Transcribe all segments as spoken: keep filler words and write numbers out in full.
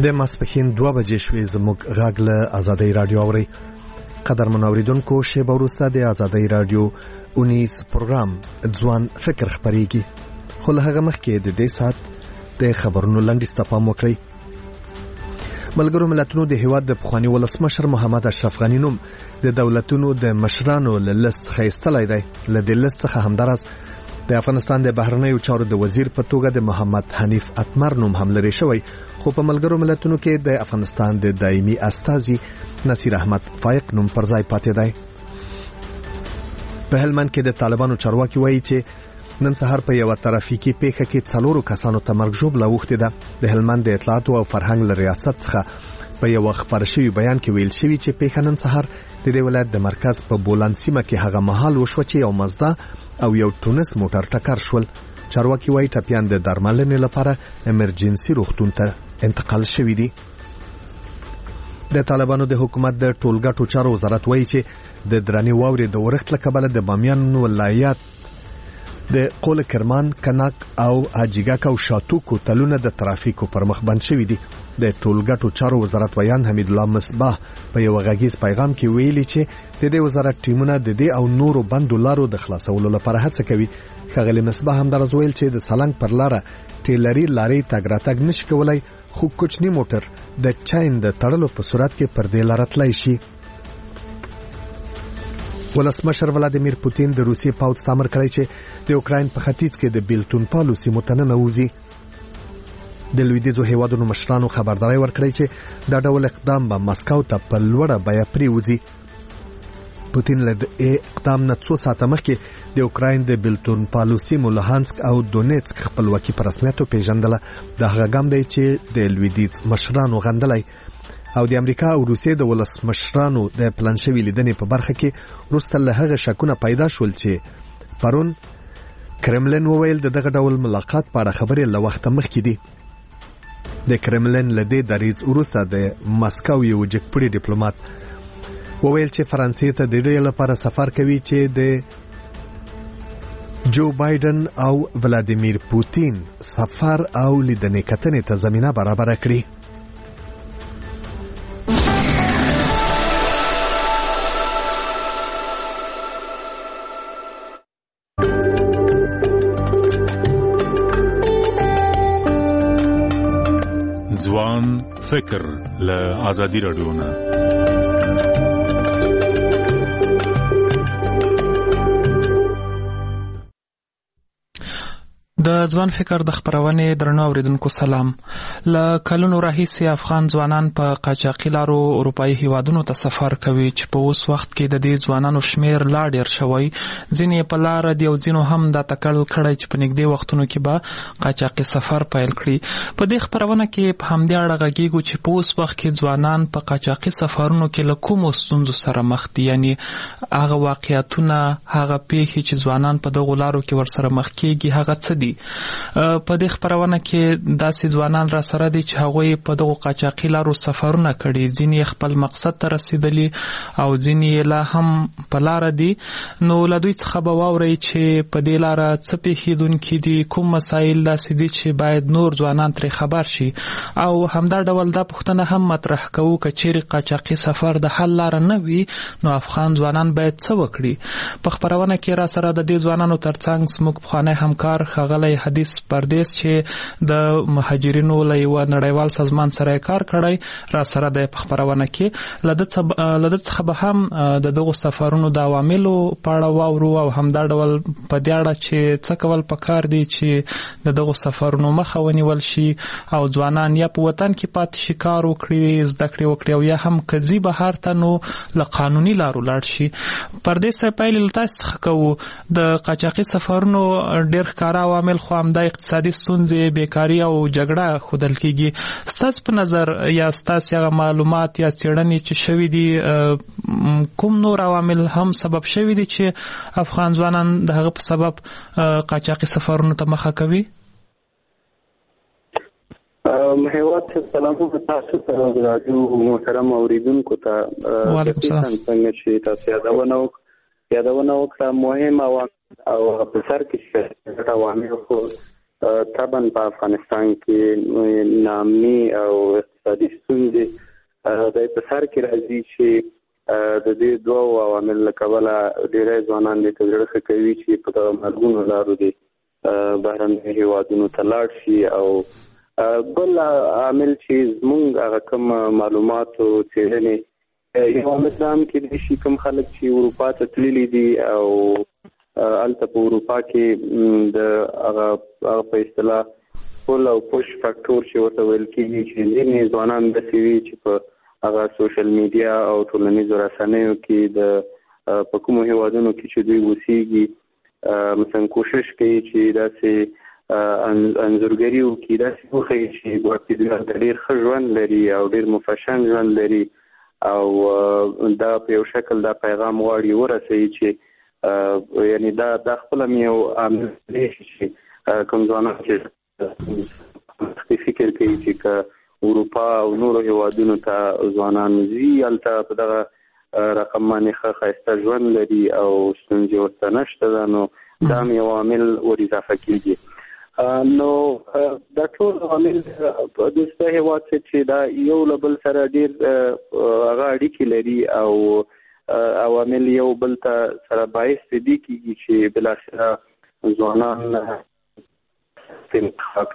د ماسپښین دوه بجې شوې. زموږ غږ له آزادۍ رادیو اورئ. قدرمن اوریدونکو، شیبه وروسته د آزادۍ رادیو اونیس پروګرام ځوان فکر خپرېږي، خو له هغه مخکې د دې سات د خبرونو لنډیز ته پام وکړئ. ملګرو ملتونو د هیواد د پخوانی ولسمشر محمد اشرف غنی نوم د دولتونو د مشرانو له لیست څخه ایستلی دی. له دې لیست څخه همداراز د افغانستان د بهرنیو چارو د وزیر په توګه د محمد حنیف اتمر نوم هم لري شوی، خو په ملګرو ملتونو کې د افغانستان د دایمي استازي نصیر احمد فائق نوم پر ځای پاتې دی. په هلمند کې د طالبانو چارواکي وایي چې نن سهار په یو ترافیکي پیښه کې څلورو کسانو ته مرګ ژوبله اوښتې ده. د هلمند د اطلاعات او فرهنګ له ریاست څخه په یو خبر شوی بیان کې ویل شوی چې پیښه نن سهار د دې ولایت د مرکز په بولان سیمه کې هغه مهال وشو چې یو مزدا او یو تونس موټر ټکر شول. چارواکي وایي ټپیان د درملنې لپاره امرجنسي روغتون ته انتقال شوی دي. د طالبانو د حکومت د ټولګټو چارو وزارت وایي چې د درنې واورې د ورښت له کبله د بامیان ولایت د قول کرمان، کناک او اجیګاک او شاتوکو تلونه د ترافیکو پر مخ بند شوی دي. د ټولګټو چارو وزارت ویان حمید الله مصباح په یو غږیز پیغام کې ویلي چې د دې وزارت ټیمونه د دې او نورو بندو لارو د خلاصولو لپاره هڅه کوي. ښاغلی مصباح هم درز ویل چې د سالنګ پر لاره ټیلري لارې تګ راتګ نشي کولای، خو کوچنی موټر د چاین د تړلو په صورت کې پر دې لار تللی شي. ولسمشر ولادیمیر پوتین د روسیې پوځ ته امر کړی چې د اوکراین په ختیځ کې د بیلتون پالو سیمو ته ننوځي. د لویدیځو هیوادونو مشرانو خبرداري ورکړی چې دا ډول اقدام به مسکو ته په لوړه بیه پریوځي. پوتین له دې اقدام نه څو ساعته مخکې د اوکراین د بیلتون پالو سیمو لوهانسک او دونیتسک خپلواکي په رسمیت پیژندله. دا هغه ګام دی چې د لویدیځ مشرانو غندلی او د امریکا او روسیې د ولسمشرانو د پلان شوی لیدنې په برخه کې وروسته له هغه شکونه پیدا شول چې پرون کرملین وویل د دغه ډول ملاقات په اړه خبرې له وخته مخکې دي. د کرملین له دې دریځ وروسته د مسکو یو جګپړی ډیپلوماټ وویل چې فرانسې ته د دې لپاره سفر کوي چې د جو بایدن او ولادیمیر پوتین سفر او لیدنې کتنې ته زمينه برابر کړي. ځوان فکر له آزادۍ رادیو نه. د ځوان فکر د خبرونې درنو اوریدونکو سلام. له کلونو راهیسې افغان ځوانان په قاچاقي لارو اروپایي هیوادونو ته سفر کوي چې په اوس وخت کې د دې ځوانانو شمیر لا ډیر شوی. ځینې په لار دی او ځینو هم دا تکل کړی چې په نږدې وختونو کې به قاچاقي سفر پیل کړي. په دې خبرونه کې په همدې اړه غږیږو چې په اوس وخت کې ځوانان په قاچاقي سفرونو کې له کومو ستونزو سره مخ دي، یعنی هغه واقعیتونه، هغه پیښې چې ځوانان په دغو لارو کې ورسره مخ کېږي هغه څه دي. په دې خبرونه کې داسې ځوانان را سره دي چې هغوی په دغو قاچاقي لارو سفرونه کړي، ځینې خپل مقصد ته رسیدلي او ځینې لا هم په لاره دي. نو له دوی څخه به واورئ چې په دې لاره څه پیښیدونکي دي، کوم مسایل داسې دي چې باید نور ځوانان ترې خبر شي، او همدا ډول دا پوښتنه هم مطرح کوو که چیرې قاچاقي سفر د حل لاره نه وي نو افغان ځوانان باید څه وکړي. په خبرونه کې را سره د دې ځوانانو ترڅنګ زموږ پخوانی همکار ښاغلی حدیث پردیس چې د مهاجرینو له یو نړیوال سازمان سره کار کړی را سره د خبرونه کې لده څخه به هم د دغو سفرونو د عواملو په اړه واورو او همدا ډول په دې اړه چې څه کول پکار دي چې د دغو سفرونو مخه ونیول شي او ځوانان یا په وطن کې پاتې شي، کار وکړي، زده کړې وکړي، او یا هم کزي بهر ته نو له قانوني لارو لاړ شي. پردیس پیل له تاسو څخه کوو د قاچاقي سفرونو ډېر ښکاره عوامل خو همدا اقتصادي ستونزې، بیکاري او جګړه ښودل کېږي. ستاسو په نظر یا ستاسو هغه معلومات یا څېړنې چې شوي دي کوم نور عوامل هم سبب شوي دي چې افغان ځوانان د هغه په سبب قاچاقي سفرونو ته مخه کوي؟ هیواد سلام تاسو ته راځو محترم اوریدونکو ته. وعلیکم السلام. څنګه چې تاسو یادونه یادونه وکړه مهم او په سر کې څه عوامل خو طبعا په افغانستان کې نامي او اقتصادي ستونزې د په سر کې راځي چې د دې دوه عوامل له کبله ډېری ځوانان د تجربه کوي چې په دغه مرګونو لارو دي بهرنیو هیوادونو ته لاړ شي او بل عامل چې زموږ هغه کوم معلوماتو څېړنې یو عامل هم کې شي کوم خلک چې اروپا ته تللي دي او الته په اروپا کې د هغه په اصطلاح پول او پوش فاکټور چې ورته ویل کېږي چې ځینې ځوانان داسې وي چې په هغه سوشل میډیا او ټولنیزو رسنیو کې د په کومو هیوادونو کې چې دوی اوسېږي مثلا کوشش کوي چې داسې انځورګري وکړي داسې وښیي چې ګواکې دوی ډېر ښه ژوند لري او ډېر مفشن ژوند لري او دا په یو شکل دا پیغام غواړي ورسوي چې یعنی دا د خپل یو عامل دی چې کوم ځوانان چې فکر کوي چې اروپا او نورو هیوادونو ته ځوانان ځي هلته په دغه رقم باندې ښه ښایسته ژوند لري او ستونزې ورته نشته ده نو دا هم یو عامل ور اضافه کېږي نو دا ټول عامل په دوسته هیواد چې دا یو له بل سره ډېر هغه اړیکې لري او عوامل یو بل ته سره باعث دي کېږي چې بالاخره ځوانان انتخاب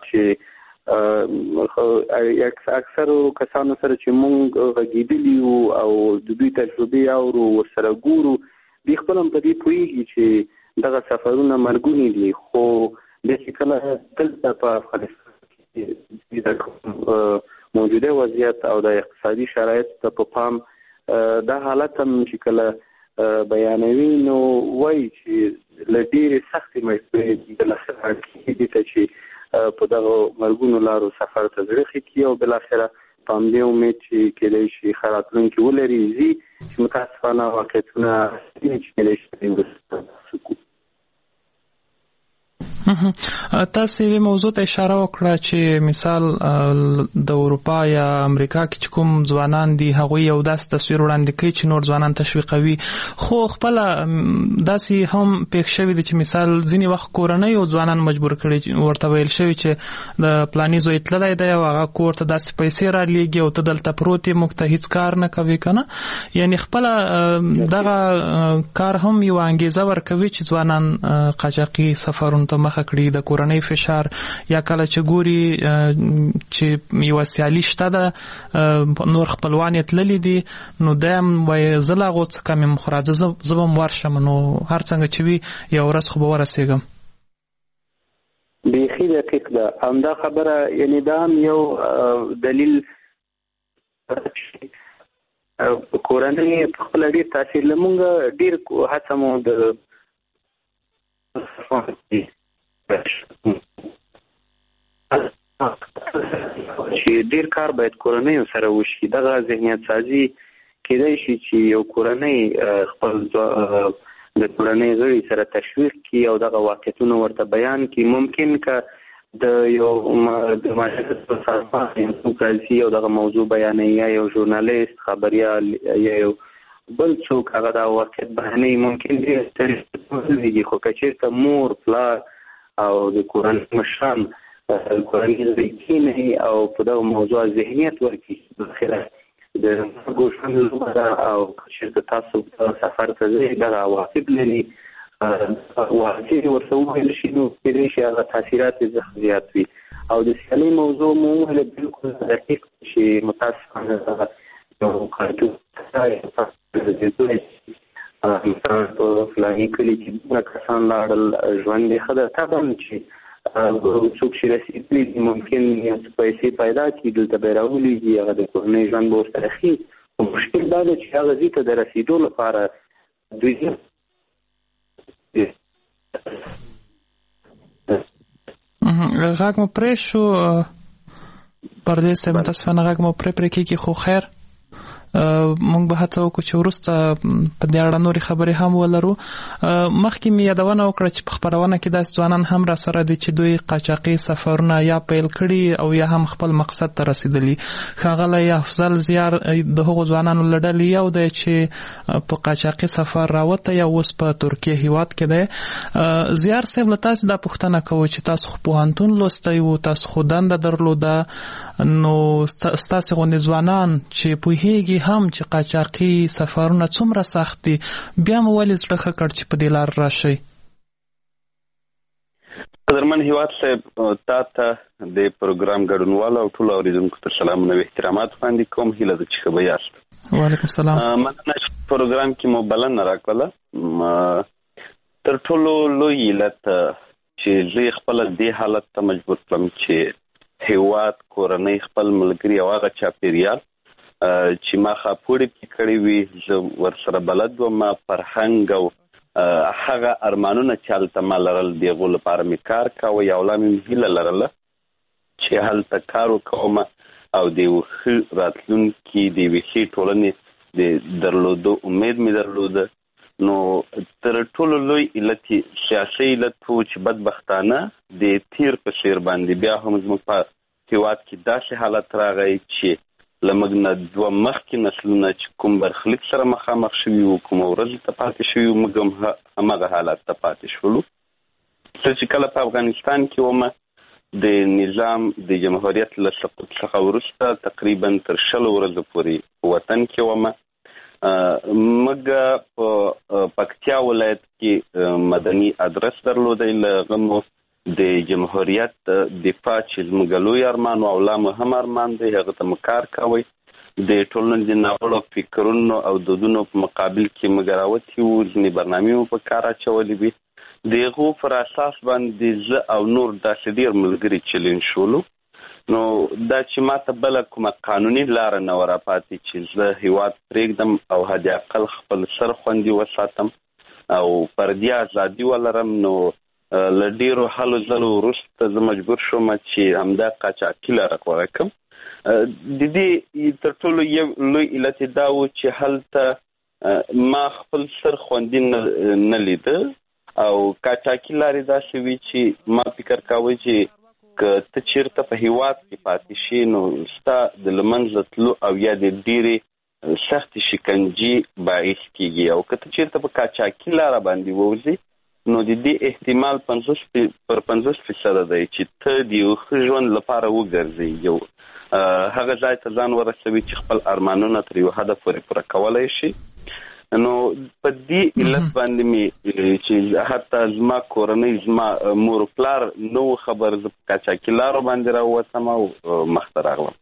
چې اکثرو کسانو سره چې مونږ غږېدلي یو او د دوی تجربې اورو ورسره ګورو دوی خپل هم په دې پوهېږي چې دغه سفرونه مرګوني دي خو داسې کله دلته په افغانستان کې د موجوده وضعیت او د اقتصادي شرایطو ته په پام دا حالت هم چې کله بیانوي نو وایي چې له ډېرې سختې مجبورۍ بالاخره کېږي ته چې په دغه مرګونو لارو سفر ته زړه ښه کړي او بالاخره په همدې امید چې کېدای شي ښه راتلونکي ولري ځي چې متاسفانه واقعیتونه چې کېدای شي وکړو. تاسو یې موضوع ته اشاره وکړه چې مثال د اروپا یا امریکا کې چې کوم ځوانان دي هغوی یو داسې تصویر وړاندې کوي چې نور ځوانان تشویقوي خو خپله داسې هم پېښ شوي دي چې مثال ځینې وخت کورنۍ او ځوانان مجبور کړي ورته ویل شوي چې د پلاني زوی تللی دی او هغه کور ته داسې پیسې رالیږي او ته دلته پروت یې موږ ته هېڅ کار نه کوي که نه یعنې خپله دغه کار هم یوه انګېزه ورکوي چې ځوانان قاچاقي سفرونو ته مخه کړي د کورنۍ فشار یا کله چې ګوري چې یوه سیالي شته ده نور خپلوان یې تللي دي نو دی هم وایي زه له هغو څه کم یم خو راځه زه به هم ورشم نو هر څنګه چې وي یوه ورځ خو به ورسېږم. بیخي دقیق ده همدا خبره یعنې دا هم یو دلیل کورنۍ په خپله ډېر تاثیر له مونږ ډېر هڅه مو د چې ډیر کار باید کورنۍ سره وشي دغه ذهنیت سازي کېدای شي چې یو کورنۍ خپل د کورنۍ غړي سره تشویق کړي او دغه واقعیتونه ورته بیان کړي ممکن که د یو د معاشرت په سازمان څوک او دغه موضوع بیانوي یا یو ژورنالیست خبریال یا یو بل څوک هغه دا واقعیت بیانوي ممکن ډېر ستړي خو که چېرته مور پلار او د کورنۍ مشران کورنۍ سره کښېنوي او په دغه موضوع ذهنیت ورکړي بالاخره د مرګ ژوند لوبه ده او که چېرته تاسو سفر ته ځئ دغه عواقب لري واقع ورته وویل شي نو کېدای شي هغه تاثیرات یې زیات وي او د سیالۍ موضوع مو وویله بلکل دقیق چې متاسفانه یو کارتون په فلاني کلي کې دومره کسان لاړل ژوند یې ښه ده طبعا چې څوک چې رسېدلي دي ممکن یو څه پیسې پیدا کړي دلته به یې راولېږي هغه د کورنۍ ژوند به ورسره ښي خو مشکل دا ده چې هغه ځای ته د رسېدو لپاره دوی غږ مو پرې شو پردې صاحب متاسفانه غږ مو پرې پرې کېږي خو خیر موږ به هڅه وکړو چې وروسته په دې اړه نورې خبرې هم ولرو. مخکې مې یادونه وکړه چې په خپرونه کې داسې ځوانان هم را سره دي چې دوی قاچاقي سفرونه یا پیل کړي او یا هم خپل مقصد ته رسیدلي. ښاغلی افضل زیار د هغو ځوانانو له ډلې یو دی چې په قاچاقي سفر راوته یا اوس په ترکیه هیواد کې دی. زیار صاحب له تاسې دا پوښتنه کوو چې تاسو خو پوهنتون لوستی وو، تاسو خو دنده درلوده، نو ستاسې غوندې ځوانان چې پوهیږي هم چې قاچاقي سفرونه څومره سخت دي، بیا مو ولې زړه ښه کړ چې په دې لار راشئ؟ قدرمن هیواد صاحب، تا ته د پروګرام ګډونوالو او ټولو اورېدونکو ته سلامونه او احترامات وړاندې کوم. هیله ده چې ښه به یاست. وعلیکم السلام. مننه چې پروګرام کې مو بلنه راکړله. تر ټولو لوی علت چې زه خپل دې حالت ته مجبور کړم چې هیواد، کورنۍ، خپل ملګري او هغه چاپېریال چې ما خاپوړې پې کړې وي زه ورسره بلد وم، فرهنګ او هغه ارمانونه چې هلته ما لرل د هغو لپاره مې کار کاوه. یو لا مې هیله لرله چې هلته کار وکوم او د یو ښه راتلونکي د یوې ښې ټولنې د درلودو امید مې درلوده. نو تر ټولو لوی علت سیاسي علت و چې بدبختانه د تیر په څېر باندې بیا هم زموږ په هیواد کې داسې حالت راغی چې له موږ نه دوه مخکې نسلونه چې کوم برخلیک سره مخامخ شوي وو، کومه ورځ ته پاتې شوي وو، موږ هم همغه حالت ته پاتې شولو. زه چې کله په افغانستان کې وم د نظام د جمهوریت له سقوط څخه وروسته تقریبا تر شلو ورځو پورې په وطن کې وم. موږ په پکتیا ولایت کې مدني ادرس درلودی، له هغه مو د جمهوریت دفاع چې زموږ لوی ارمان او لا مهم ارمان دی، هغه ته مو کار کوئ. د ټولنې د ناوړو فکرونو او دودونو په مقابل کې موږ راوتي وو، ځینې برنامې مو په کار اچولې وي. د هغو پر اساس باندې زه او نور داسې ډېر ملګري چلنج شولو. نو دا چې ما ته بله کومه قانوني لاره نه وه راپاتې چې زه هیواد پرېږدم او حد اقل خپل سر خوندي وساتم او فردي ازادي ولرم، نو له ډېرو هلو ځلو وروسته زه مجبور شوم چې همدا قاچاقي لاره غوره کړم. د دې تر ټولو یو لوی علت دا و چې هلته ما خپل سر خوندي نه لیده او قاچاقي لارې داسې وي چې ما فکر کاوه چې که ته چېرته په هیواد کې پاتې شي نو ستا د له منځه تلو او یا د ډېرې سختې شکنجې باعث کېږي، او که ته چېرته په قاچاقي لاره باندې ووځې نو د دې احتمال پنځوس پر پنځوس فیصده دی چې ته د یو ښه ژوند لپاره وګرځې، یو هغه ځای ته ځان ورسوي چې خپل ارمانونه تر یو حده پورې پوره کولی شي. نو په دې علت باندې مې چې حتی زما کورنۍ، زما مور پلار نه و خبر، زه په قاچاقي لارو باندې راووتم او مخته راغلم.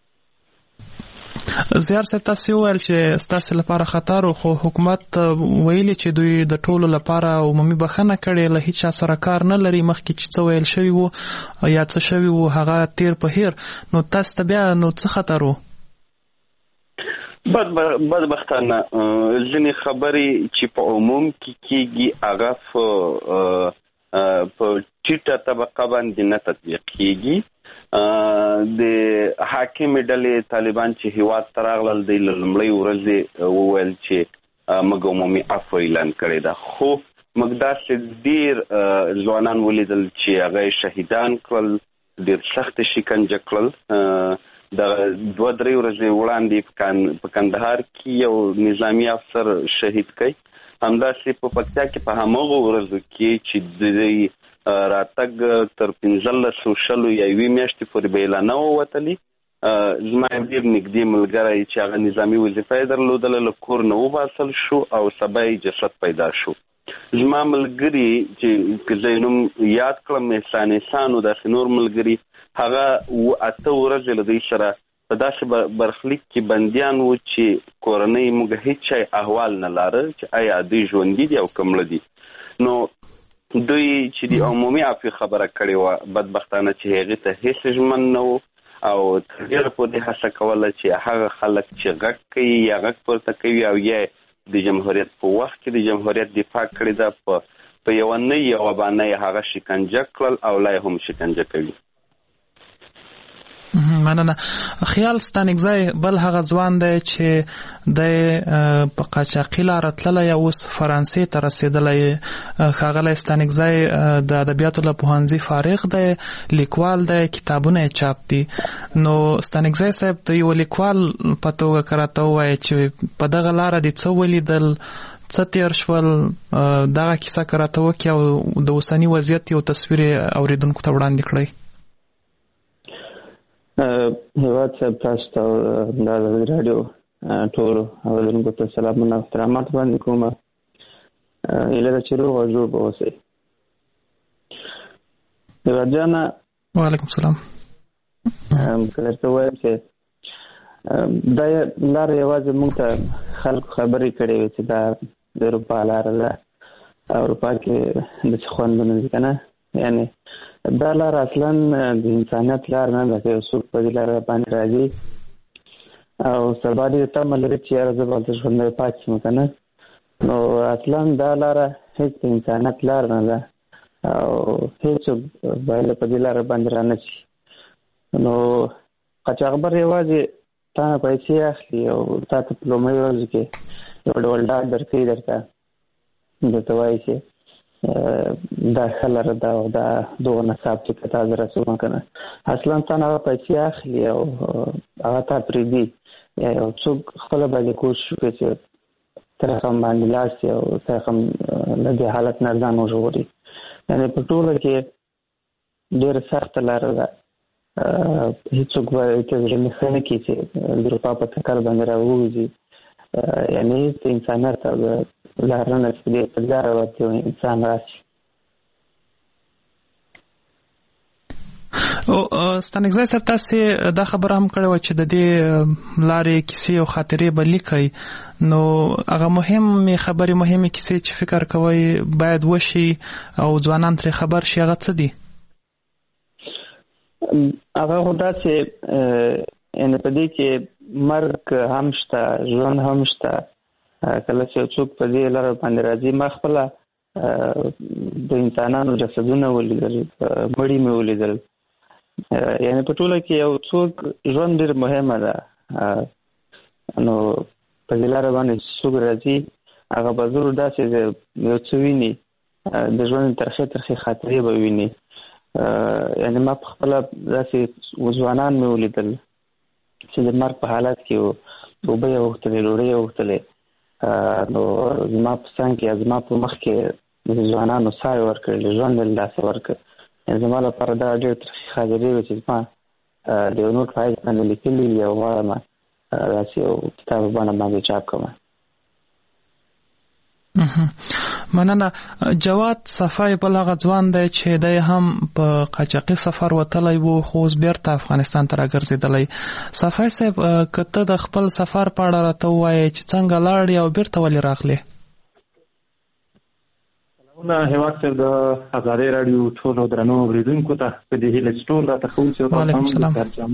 زیار صاحب، تاسې وویل چې ستاسې لپاره خطر و، خو حکومت ویلي چې دوی د ټولو لپاره عمومي بخښنه کړې، له هیڅ چا سره کار نه لري. مخکې چې څه ویل شوي وو یا څه شوي وو هغه تیر په هیر. نو تاسو ته بیا نو څه خطر و؟ بدبختانه ځینې خبرې چې په عموم کې کېږي هغه په ټیټه طبقه باندې نه تطبیق کېږي. د حاکمې ډلې طالبان چې هیواد ته راغلل، دوی له لومړۍ ورځې وویل چې موږ عمومي عفو اعلان کړی ده، خو موږ داسې ډېر ځوانان ولیدل چې هغه یې شهیدان کړل، ډېر سخت شکنجه کړل. د دوه درې ورځې وړاندې په کندهار کې یو نظامي افسر شهید کړي. همداسې په پکتیا کې په همغو ورځو کې چې د دوی راتګ تر پنځلسو شلو یا یوې میاشتې پورې به اعلانه ووتلي. زما یو ډېر نږدې ملګری چې هغه نظامي وظیفه یې درلودله له کور نه وباسل شو او سبا یې جسد پیدا شو. زما ملګري چې که زه یې نوم یاد کړم، احسان احسان و، داسې نور ملګري، هغه اته ورځې له دوی سره په داسې برخلیک کې بندیان وو چې کورنۍ موږ هیڅ شی احوال نه لاره چې آیا دوی ژوندي دي او که مړه دي. نو دوی چې د عمومي عفوې خبره کړې وه، بدبختانه چې هغې ته هیڅ ژمن نه و او تر ډېره پورې هڅه کوله چې هغه خلک چې غږ کوي یا غږ پورته کوي او یا د جمهوریت په وخت کې د جمهوریت دفاع کړې ده، په یوه نه یوه باندې هغه شکنجه کړل او لا یې هم شکنجه کوي. مننه. خیال ستانکزی بل هغه ځوان دی چې د په قاچاقي لاره تللی اوس فرانسې ته رسېدلی. ښاغلی ستانکزی د ادبیاتو له پوهنځي فارغ دی، لیکوال دی، کتابونه یې چاپ دي. نو ستانکزی صاحب د یو لیکوال په توګه که راته ووایې چې په دغه لاره دې څه ولیدل، څه تیر شول، دغه کیسه که راته وکړي او د اوسني وضعیت یو تصویر یې اورېدونکو ته وړاندې کړئ. هیواد صاحب تاسو ته د ازادي راډیو ټولو اورېدونکو ته سلامونه او احترامات وړاندې کوم. هیله ده چې روغ او جوړ به اوسئ. هیواد جانه وعلیکم السلام. که درته ووایم چې دا لاره یوازې موږ ته خلکو خبرې کړې وې چې دا د اروپا لاره ده، اروپا کې داسې خوندونه دي که نه. یعنې دا لاره اصلا د انسانیت لاره نه ده، که یو څوک په دې لاره باندې راځي او سبا دې تمه لري چې یاره زه به هلته ژوندی پاتې شم که نه، نو اصلا دا لاره هېڅ د انسانیت لاره نه ده او هېڅوک باید په دې لاره باندې رانه شي. نو قاچاقبر یوازې تا نه پیسې اخلي او تا ته په لومړۍ ورځو کې یو ډول ډاډ درکوي، درته درته وایي چې دا ښه لاره ده او دا دغه نصاب چې که تا زه رسوم که نه، اصلا تا نه هغه پیسې اخلي او هغه تا پرېږدي. یا یو څوک خپله باندې کوشش وکړي چې ته رقم باندې لاړ شي او ته رقم له دې حالت نه ځان وژغوري. یعنې په ټوله کې ډېره سخته لاره ده. هېڅوک به ته زړه نه ښه نه کړي چې د اروپا په چکر باندې راووځي. یعنې هېڅ د انسانیت او د لاره نه چې دې په لاره ورته یو انسان راشي. او ستانکزی صاحب تاسې دا خبره هم کړې وه چې د دې لارې کیسې او خاطرې به لیکئ، نو هغه مهمې خبرې مهمې کیسې چې فکر کوئ باید وشي او ځوانان ترې خبر شي هغه څه دي؟ هغه خو داسې یعنې په دې کې مرګ هم شته، ژوند هم شته. کله چې یو څوک په دې لاره باندې راځي، ما خپله د انسانانو جسدونه ولیدل، مړي مې ولیدل. یعنې په ټوله کې یو څوک ژوند ډېر مهمه ده. نو په دې لاره باندې څوک راځي هغه به ضرور داسې یو څه ویني، د ژوند ترخې ترخې خاطرې به ویني. یعنې ما په خپله داسې ځوانان مې ولیدل چې د مرګ په حالت کې وو، اوبه یې غوښتلې، ډوډۍ یې غوښتلې، نو زما په څنګ کې یا زما په مخ کې د ځوانانو ساه یې ورکړلې، ژوند یې له لاسه ورکړ. زما لپاره دا ډېر ترخې خاطرې وې چې زما د یو نوټ په حیث باندې لیکلي دي او غواړم داسې یو کتاب بڼه باندې چاپ کړم. مننه. جواد صفای بل هغه ځوان دی چې دی هم په قاچاقي سفر وتلی و خو اوس بیرته افغانستان ته راګرځېدلی. صفای صاحب که ته د خپل سفر په اړه راته ووایې چې څنګه لاړې او بیرته ولې راغلې؟ سلامونه هیواد صاحب، د ازادۍ راډیو ټولو درنو اورېدونکو ته په دې هیله چې ټول راته ښه اوسي. وعلیکم السلام.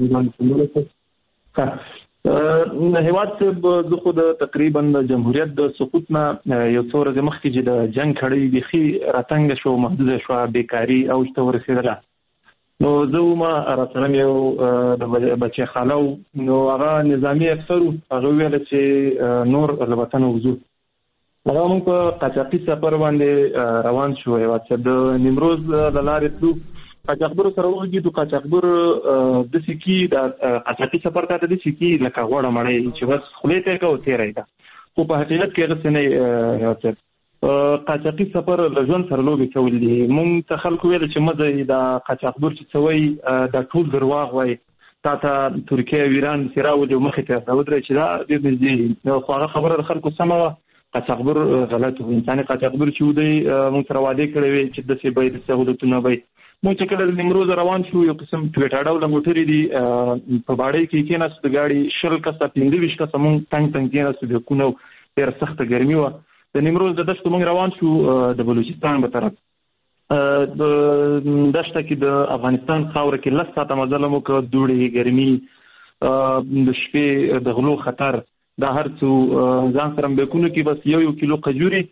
هیواد صاحب، زه خو د تقریبا د جمهوریت د سقوط نه یو څو ورځې مخکې چې د جنګ کړۍ بیخي راتنګه شو، محدوده شوه، بیکاري اوج ته ورسېدله، نو زه ومه راسره مې یو د بچی خاله و، نو هغه نظامي افسر و، هغه وویله چې نور له وطنه وځو. هغه موږ په قاچاقي سفر باندې روان شو. هیواد صاحب د نیمروز له لارې تلو، قاچاقبرو سره وږي قاچاقبر داسې کي د قاچاقي سفر ته داسې کي لکه غوړه مړی چې بس خولې ته یې کوه تېری ده، خو په حقیقت کې هغسې نه. هیواد صاحب قاچاقي سفر له ژوند سره لوبې کول دي. موږ ته خلکو ویل چې مه ځئ، دا قاچاقبر چې څه وایي دا ټول درواغ وایي، تا ته ترکیه او ایران چې راولي او مخې ته راودرئ چې دا ډېر نږدې دي. خو هغه خبره د خلکو سمه وه، قاچاقبر غلط و. انساني قاچاقبر چې و دی موږ سره وعدې کړې وې چې داسې به یې د سهولتونه به یې. موږ چې کله د نیمروز روان شو، یو قسم ټویټا ډوله موټرې دي، په باډۍ کې کېناستو، د ګاډي شل کسه پنځه ویشت کسه موږ تنګ تنګ کېناستو، بیکونه و، ډېره سخته ګرمي وه. د نیمروز د دښتو موږ روان شو د بلوچستان په طرف. د دښته کې د افغانستان خاوره کې لس ساعته مزل مو وکړ، دوړې، ګرمي، د شپې د غلو خطر، دا هر څه ځان سره بیکونو کې بس یو یو کیلو کجوري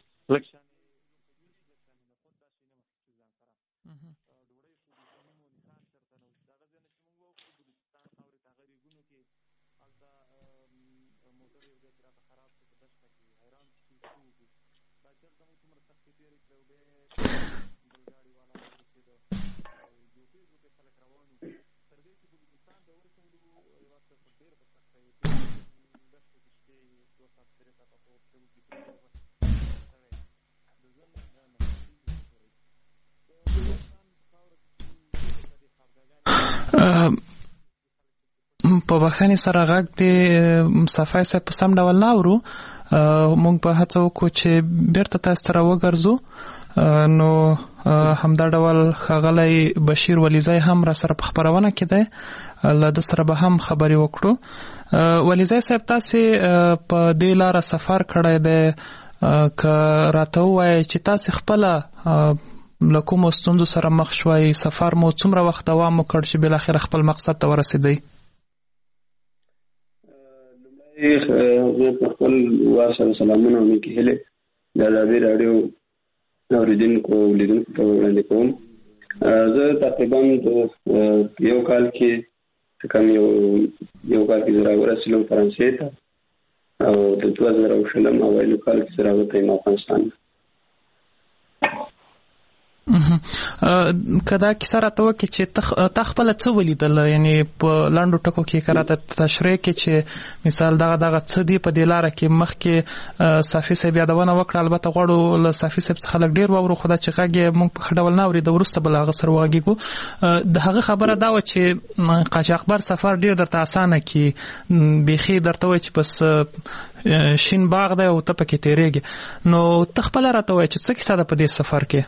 په بخښنې سره غږ د صفای صاحب په سم ډول نه اورو. موږ به هڅه وکړو چې بیرته تاسو سره وګرځو. نو همدا ډول ښاغلی بشیر ولیزی هم را سره په خپرونه کې دی، له ده سره به هم خبرې وکړو. ولیزی صاحب تاسې په دې لاره سفر کړی دی، که راته ووایئ چې تاسې خپله له کومو ستونزو سره مخ شوئ، سفر مو څومره وخت دوام وکړ چې بالاخره خپل مقصد ته ورسېدئ؟ زه په خپل وار سره سلامونه او نیکې هیلې د ازادي راډیو اوریدونکو او لیدونکو ته وړاندې کوم. زه تقریبا یو کال کې کم یو یو کال کې زه راورسېدلم فرانسې ته، او د دوه زره او شلم اوایلو کال کې زه راوتلی یم افغانستان. که دا کیسه راته وکړې چې تا خپله څه ولیدل، یعنې په لنډو ټکو کې که راته تشریح کړې چې مثال دغه دغه څه دي په دې لاره کې. مخکې صافي صاحب یادونه وکړه، البته غواړو له صافي صاحب څخه لږ ډېر واورو، خو دا چې غږ یې موږ په ښه ډول نه اورېده، وروسته به له هغه سره وغږېږو. د هغه خبره دا وه چې قاچاقبر سفر ډېر درته اسانه کړي، بیخي درته وایي چې بس شین باغ دی او ته پکې تېرېږې. نو ته خپله راته وایي چې څه کیسه ده په دې سفر کې؟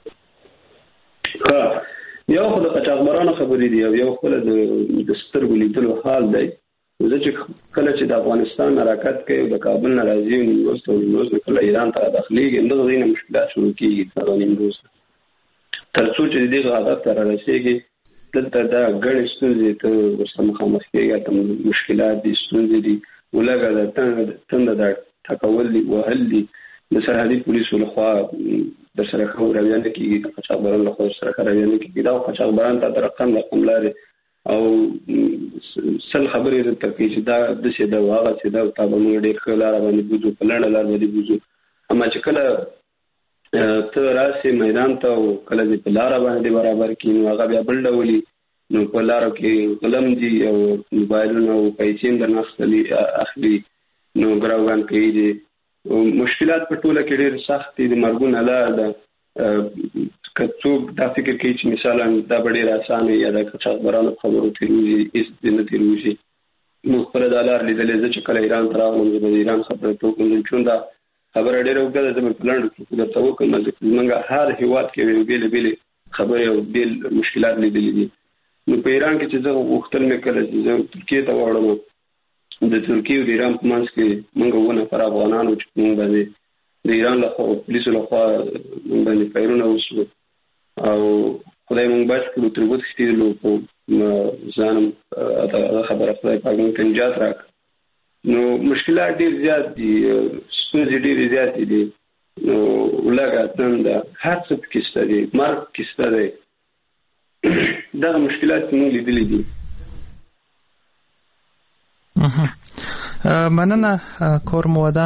یو خو د قاچاقبرانو خبرې دي او یو خپله د سترګو لیدلو حال دی. زه چې کله چې د افغانستان حرکت کوي او د کابل نه راځي او نیمروز ته نیمروز نه کله ایران ته داخلېږي، همدغه ځای نه مشکلات شروع کېږي هغه نیمروز ته، تر څو چې د دغه هدف ته رارسېږي. دلته دا ګڼې ستونزې ته ورسره مخامخ کېږي، ته مشکلات دي، ستونزې دي، ولږه د تنده د ټکول دي، وهل دي، د سرحدي پولیسو لخوا در سره ښه رویه نه کېږي، د قاچاقبرانو لخوا در سره ښه رویه نه کېږي. دا قاچاقبران ته د رقم رقم لارې او سل خبرې درته کوي چې دا داسې ده او هغسې ده، او تا به موږ ډېر ښه لاره باندې بوځو، په لنډه لار باندې بوځو. اما چې کله ته راسې میدان ته او کله دې په لاره باندې برابر کړي، نو هغه بیا بل ډول وي. نو په لارو کې غلم دي او موبایلونه او پیسې هم درنه اخلي، نو ګراوګان کوي دي. مشکلات په ټوله کې ډېر سخت دي، د مرګونه لار ده. که څوک دا فکر کوي چې مثلا دا به ډېر اسانه یا د قاچاقبرانو خبرو تېروځي، هېڅ دې نه تېروځي. موږ خپله دا لار لیدلې. زه چې کله ایران ته راغلم، زه به د ایران خبره ته وکړم، چون دا خبره ډېره اوږده ده، زه به په لنډو ټکو درته وکړم. زموږ هر هېواد کې یو بېلې بېلې خبرې او بېل مشکلات لیدلي دي. نو په ایران کې چې زه غوښتل مې کله چې زه ترکیې ته واوړم، د ترکیې او د ایران په منځ کې موږ اووه نفر افغانانو چې موږ باندې د ایران لخوا پولیسو لخوا موږ باندې فایرونه وشو او خدای موږ بچ کړو، تر وتښتېدلو. خو ځان هم هغه خبره خدای پاک موږ ته نجات راکړ. نو مشکلات ډېر زیات دي، ستونزې ډېرې زیاتې دي. نو لږه تنده هر څه پکې شته دي، مرګ پکې شته دی. دغه مشکلات موږ لیدلي دي. مننه کور مودان.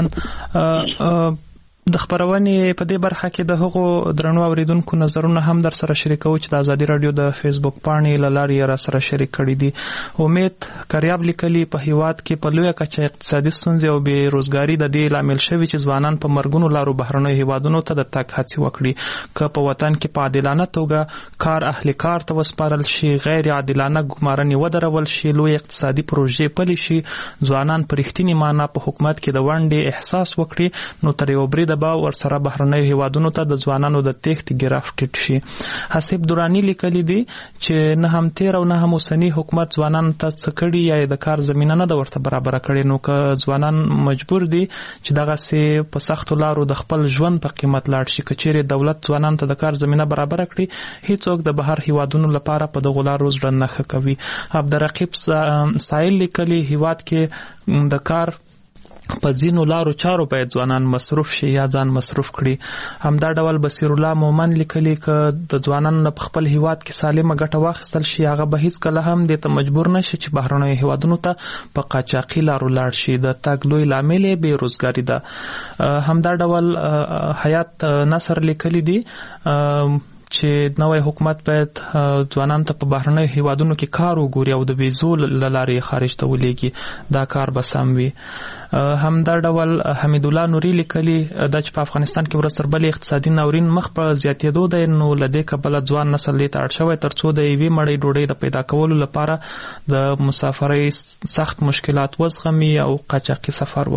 د خبرونې په دې برخه کې د هغو درنو اوریدونکو نظرونه هم در سره شریکو چې د ازادي رادیو د فیسبوک پاڼې له لارې را سره شریک کړي دي. امید کریاب لیکلي په هیواد کې په لویه کچه اقتصادي ستونزې او بې روزګاري د دې لامل شوي چې ځوانان په مرګونو لارو بهرنیو هیوادونو ته د تګ هڅې وکړي. که په وطن کې په عادلانه توګه کار اهل کار ته وسپارل شي، غیر عادلانه ګمارنې ودرول شي، لوی اقتصادي پروژې پلي شي، ځوانان په رښتینې معنا په حکومت کې د ونډې احساس وکړي، نو تر یو بریده به ورسره بهرنیو هیوادونو ته د ځوانانو د تېښتې ګراف ټیټ شي. حسیب دراني لیکلي دي چې نه هم تیر او نه هم اوسني حکومت ځوانانو ته څه کړي یا د کار زمینه نه ده ورته برابره کړې. نو که ځوانان مجبور دي چې دغسې په سختو لارو د خپل ژوند په قیمت لاړ شي، که چیرې دولت ځوانانو ته د کار زمینه برابره کړي، هیڅوک د بهر هیوادونو لپاره په دغو لارو زړه نه ښه کوي. عبدالرقیب سایل لیکلي هیواد کې د کار په ځینو لارو چارو باید ځوانان مصروف شي یا ځان مصروف کړي. همدا ډول بصیر الله مومن لیکلي که د ځوانانو نه په خپل هیواد کې سالمه ګټه واخیستل شي، هغه به هیڅکله هم دې ته مجبور نه شي چې بهرنیو هیوادونو ته په قاچاقي لارو لاړ شي. د تګ لوی لامل یې بې روزګاري ده. همدا ډول حیات نصر لیکلي دي چې نوې حکومت باید ځوانان ته په بهرنیو هیوادونو کې کار وګوري او د ویزو له لارې خارج ته ولېږي، دا کار به سم وي. همدا ډول حمید الله نوري لیکلي دا چې په افغانستان کې ورځ تر بلې اقتصادي ناورین مخ په زیاتېدو دی، نو له دې کبله ځوان نسل دې ته اړ شوی تر څو د یوې مړۍ ډوډۍ د پیدا کولو لپاره د مسافرۍ سخت مشکلات وزغمي او قاچاقي سفر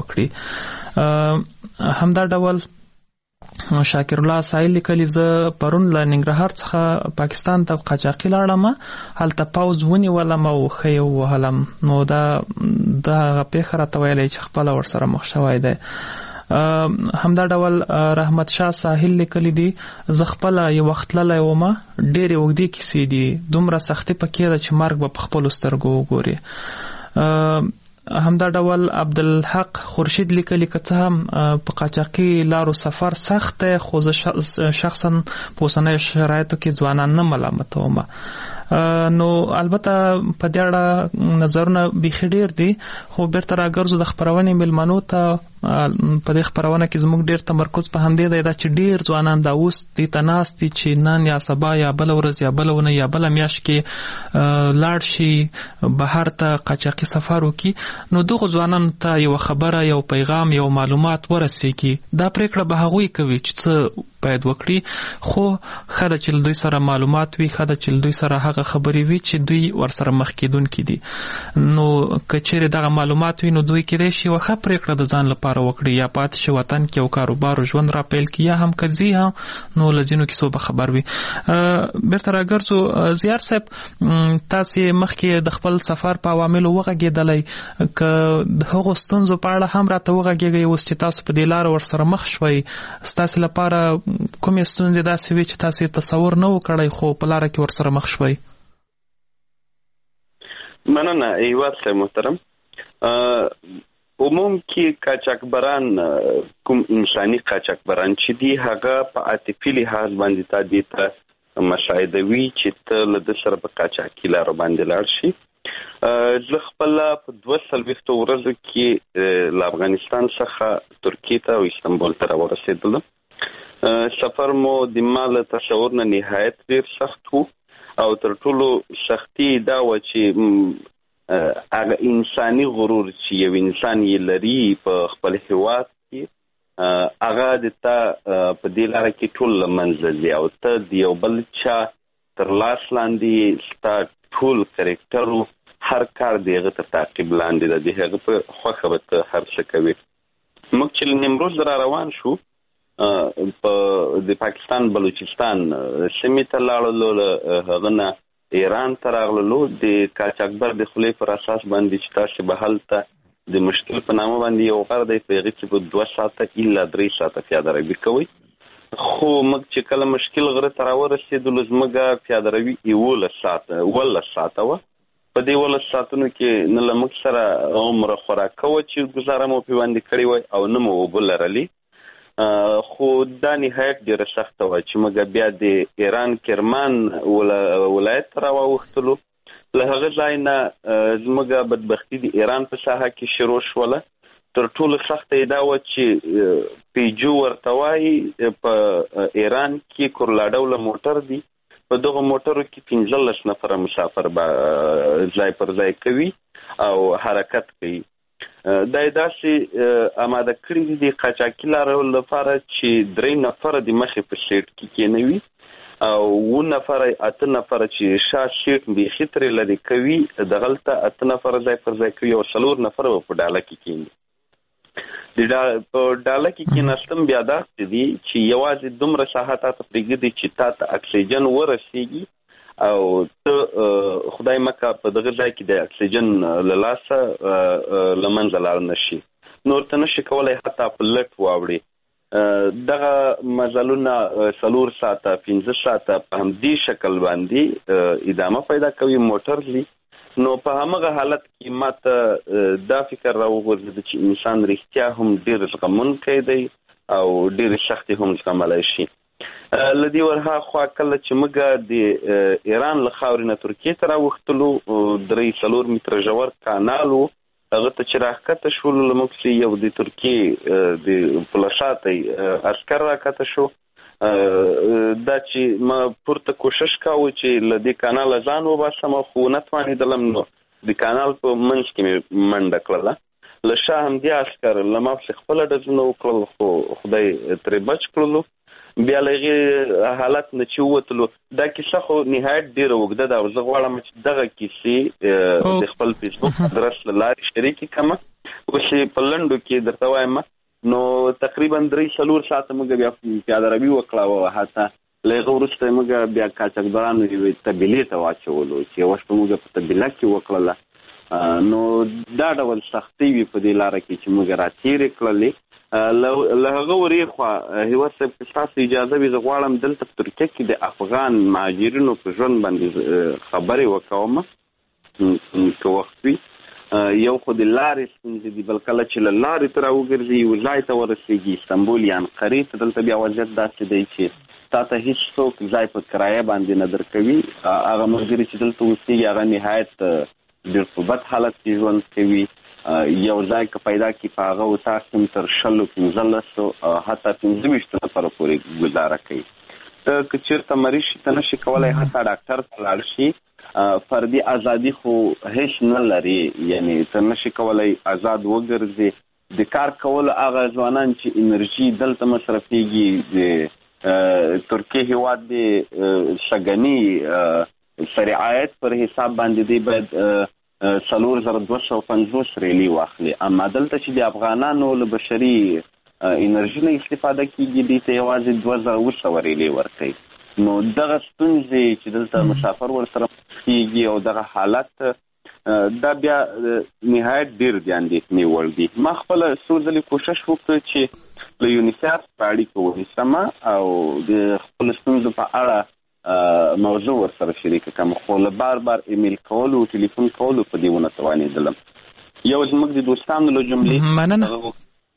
وکړي. همدا ډول شاکر الله سایل لیکلي زه پرون له ننګرهار څخه پاکستان ته قاچاقي لاړم، هلته پاوز ونیولم او ښه یې ووهلم، نو دا د هغه پیښه راته ویلی چې خپله ورسره مخ شوی دی. همدا ډول رحمت شاه ساحل لیکلی دی زه خپله یو وخت تللی ومه، ډېرې اوږدې کیسې دي، دومره سختي پکې ده چې مرګ به په خپلو سترګو وګوري. همدا ډول عبدالحق خورشید لیکلی که څه هم په قاچاقي لارو سفر سخت دی، خو زه شخصا په اوسنیو شرایطو کې ځوانان نه ملامتوم. نو البته په دې اړه نظرونه بیخي ډېر دي، خو بیرته راګرځو د خپرونې میلمنو ته. په دې خپرونه کې زموږ ډېر تمرکز په همدې دی دا چې ډېر ځوانان دا اوس دې ته ناست دي چې نن یا سبا یا بله ورځ یا بله ونه یا بله میاشت کې لاړ شي بهر ته قاچاقي سفر وکړي. نو دغو ځوانانو ته یو خبره، یو پیغام، یو معلومات ورسېږي، دا پرېکړه به هغوی کوي چې څه باید وکړي، خو ښه ده چې له دوی سره معلومات وي، ښه ده چې له دوی سره هغه خبرې وي چې دوی ورسره مخ کېدونکي دي. نو که چیرې دغه معلومات وي نو دوی کېدای شي یوه ښه پرېکړه د ځان لپاره وکړي، یا پاتې شي وطن کې یو کاروبار او ژوند را پیل کړي، یا هم که ځي هم نو له ځینو کیسو به خبر وي. بیرته راګرځو زیار صاحب، تاسې مخکې د خپل سفر په عواملو وغږېدلی، که د هغو ستونزو په اړه هم راته وغږېږئ اوس چې تاسو په دې لاره ورسره مخ شوئ، ستاسې لپاره کومې ستونزې داسې وي چې تاسې تصور نه و کړی خو په لاره کې ورسره مخ شوئ؟ مننه ایواد صاحب محترم. عموم کې قاچاقبران، کوم انساني قاچاقبران چې دي، هغه په عاطفي لحاظ باندې تا دې ته مشاهدوي چې ته له ده سره په قاچاقي لارو باندې لاړ شي. زه خپله په دوه څلوېښتو ورځو کې له افغانستان څخه ترکیې ته او استانبول ته راورسېدلم. سفر مو د ما له تصور نه نهایت ډېر سخت و، او تر ټولو سختي دا وه چې هغه انساني غرور چې یو انسان یې لري په خپل هېواد کې، هغه د تا په دې لاره کې ټول له منځه ځي، او ته د یو بل چا تر لاس لاندې ستا ټول کرکټر هر کار د هغه تر تعقیب لاندې ده، د هغه په خوښه به ته هر څه کوې. موږ چې له نیمروز را روان شو، په د پاکستان بلوچستان سیمې ته لاړلو، له هغه نه ایران ته راغللو، د قاچاقبر د خولې پر اساس باندې چې تاسې به هلته د مشکل په نامه باندې یو غر دی، په هغې کې به دوه ساعته الا درې ساعته پیاده روي کوئ. خو موږ چې کله مشکل غره ته راورسېدلو، زموږ پیاده روي یولس ساعته اوولس ساعته وه. په دې اوولس ساعتونو کې نه له موږ سره عمره خوراکه وه چې ګزاره مو پې باندې کړې وی، او نه مو اوبه لرلې. خو دا نهایت ډېره سخته وه چې موږ بیا د ایران کرمان ولایت ته راواوښتلو. له هغه ځای نه زموږ بدبختي د ایران په ساحه کې شروع شوله. تر ټولو سخته یې دا وه چې پیجو ورته وایي، په ایران کې کورلاډوله موټر دي، په دغه موټرو کې پنځلس نفره مسافر به ځای پر ځای کوي او حرکت کوي. دا یې داسې اماده کړي دي د قاچاقي لارو لپاره چې درې نفره د مخې په سیټ کې کېنوي، او اووه نفره اته نفره چې شا سیټ بیخي ترې لرې کوي، دغلته اته نفره ځای پر ځای کوي، او څلور نفره به په ډاله کې کېني. د په ډاله کې کېناستم بیا داسې دي چې یوازې دومره ساحه تا ته پرېږدي چې تا ته اکسیجن ورسېږي، او ته خدای مکه په دغه ځای کې د اکسیجن له لاسه له منځه لاړ نه شي، نور ته نشي کولی حتی په لټ واوړې. دغه مزلونه څلور ساعته پنځه ساعته په همدې شکل باندې ادامه پیدا کوي، موټر ځي. نو په همغه حالت کې ما ته دا فکر راوغورځېده چې انسان رښتیا هم ډېر زغمونکی دی او ډېرې سختې هم زغملی شي. له دې ورها خوا کله چې موږ د ایران له خاورې نه ترکیې ته راوښتلو، درې څلور متره ژور کانال و، هغه ته چې راښکته شولو له موږ یو د ترکیې د پلشاتی عسکر راکته شو، دا چې ما پورته کوشش کاوه چې له دې کانال ځان وباسم خو نه توانېدلم نو د کانال په منځ کې مې منډه کړله له شا همدې عسکر له ما پسې خپله ډزونه وکړل خو خدای ترې بچ کړلو بیا له هغې حالت نه چې ووتلو دا کیسه خو نهایت ډېره اوږده ده او زه غواړم چې دغه کیسې د خپل فیسبوک ادرس له لارې شریکې کړم اوس یې په لنډو کې درته وایم نو تقریبا درې څلور ساعته موږ بیا پیاده روي وکړه او حتی له هغه وروسته موږ بیا قاچاقبرانو یوې تبیلې ته واچولو چې یوه شپه موږ په تبیله کې وکړله نو دا ډول سختۍ وي په دې لاره کې چې موږ راتېرې کړلې له هغه ورېخوا هیواد صاحب که ستاسو اجازه وي زه غواړم دلته په ترکیه کې د افغان مهاجرینو په ژوند باندې خبرې وکوم که وخت وي یو خو د لارې ستونزې دي بل کله چې له لارې ته راوګرځي یو ځای ته ورسېږي استانبول یا انقرې ته دلته بیا وضعیت داسې دی چې تا ته هېڅ څوک ځای په کرایه باندې نه درکوي هغه ملګري چې دلته اوسېږي هغه نهایت ډېر په بد حالت کې ژوند کوي یو ځای که پیدا کړي په هغه اتاق کې تر شلو پنځلسو حتی پنځه ویشتو نفرو پورې ګزاره کوي ته که چېرته مریض شي ته نه شي کولی حتی ډاکټر ته لاړ شي فردي ازادي خو هیڅ نه لري یعنی ته نشي کولی آزاد وګرځې د کار کولو هغه ځوانان چې انرژي دلته مصرفېږي د ترکیې هېواد د شګني شریعت پر حساب باندې دی باید څلور زره دوه سوه پنځوس ریلي واخلي اما دلته چې د افغانانو له بشري انرژي نه استفاده کېږي دوی ته یوازې دوه زره اوه سوه ریلي ورکوي نو دغه ستونزې چې دلته مسافر ورسره کېږي او دغه حالت دا بیا نهایت ډېر د اندېښنې وړ دي ما خپله څو ځلې کوشش وکړ چې له یونیسف سره اړیکه ونیسم او د خپلو ستونزو په اړه موضوع ورسره شریکه کړم خو له بار بار ایمیل کولو ټلیفون کولو په دې ونه توانېدلم یو زموږ د دوستانو له جملې مننه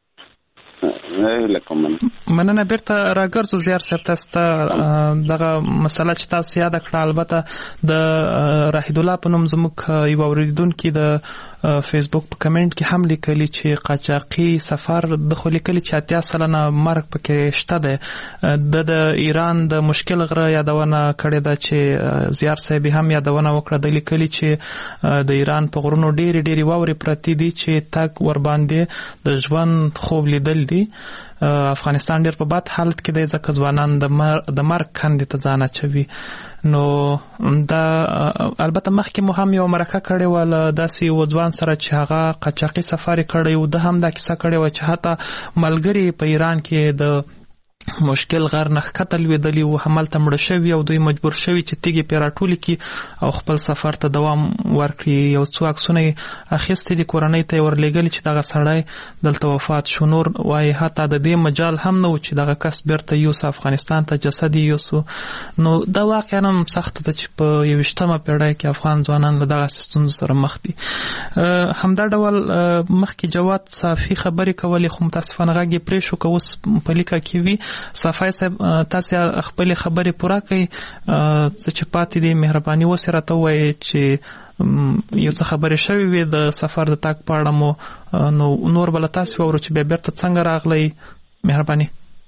مننه بیرته راګرځو زیار صاحب تاسو ته دغه مسله چې تاسو یاد کړه البته د راهید الله په نوم زموږ یو اوریدونکي د فیسبوک په کمنټ کې هم لیکلي چې قاچاقي سفر د خو لیکلي چې اتیا سلنه مرګ پکې شته ده د د ایران د مشکل غره یادونه کړې ده چې زیار صاحب هم یادونه وکړه د لیکلي چې د ایران په غرونو ډېری ډېری واورې پرتې دي چې تک ور باندې د ژوند خوب لیدل دي افغانستان ډېر په بد حالت کې دی ځکه ځوانان د مرګ کندې ته ځان اچوي نو دا البته مخکې مو هم یو مرکه کړې وه داسې یو ځوان سره چې هغه قاچاقي سفر یې کړی و ده هم دا کیسه کړې وه چې حتی ملګري په ایران کې د مشکل غر نه ښکته لوېدلي وو هملته مړه شوي او دوی مجبور شوي چې تیږې پرې راټولې کړي او خپل سفر ته دوام ورکړي یو څو عکسونه یې اخیستي دي کورنۍ ته یې ورلېږلي چې دغه سړی دلته وفات شو نور وایي حتی د دې مجال هم نه و چې دغه کس بیرته یوسو افغانستان ته جسد یې یوسو نو دا واقعا هم سخته ده چې په یویشتمه پیړۍ کې افغان ځوانان له دغسې ستونزو سره مخ دي همدا ډول مخکې جواد صافي خبرې کولې خو متاسفانه غږ یې پرې شو که اوس په لیکه کې وي صفای صاحب تاسو خپل خبرې پوره کړئ څه چې پاتې دي مهرباني وسې راته ووایئ چې یو څه خبرې شوې وي د سفر د تګ په اړه مو نو نور به له تاسو واورو چې بیا بیرته څنګه راغلی مهرباني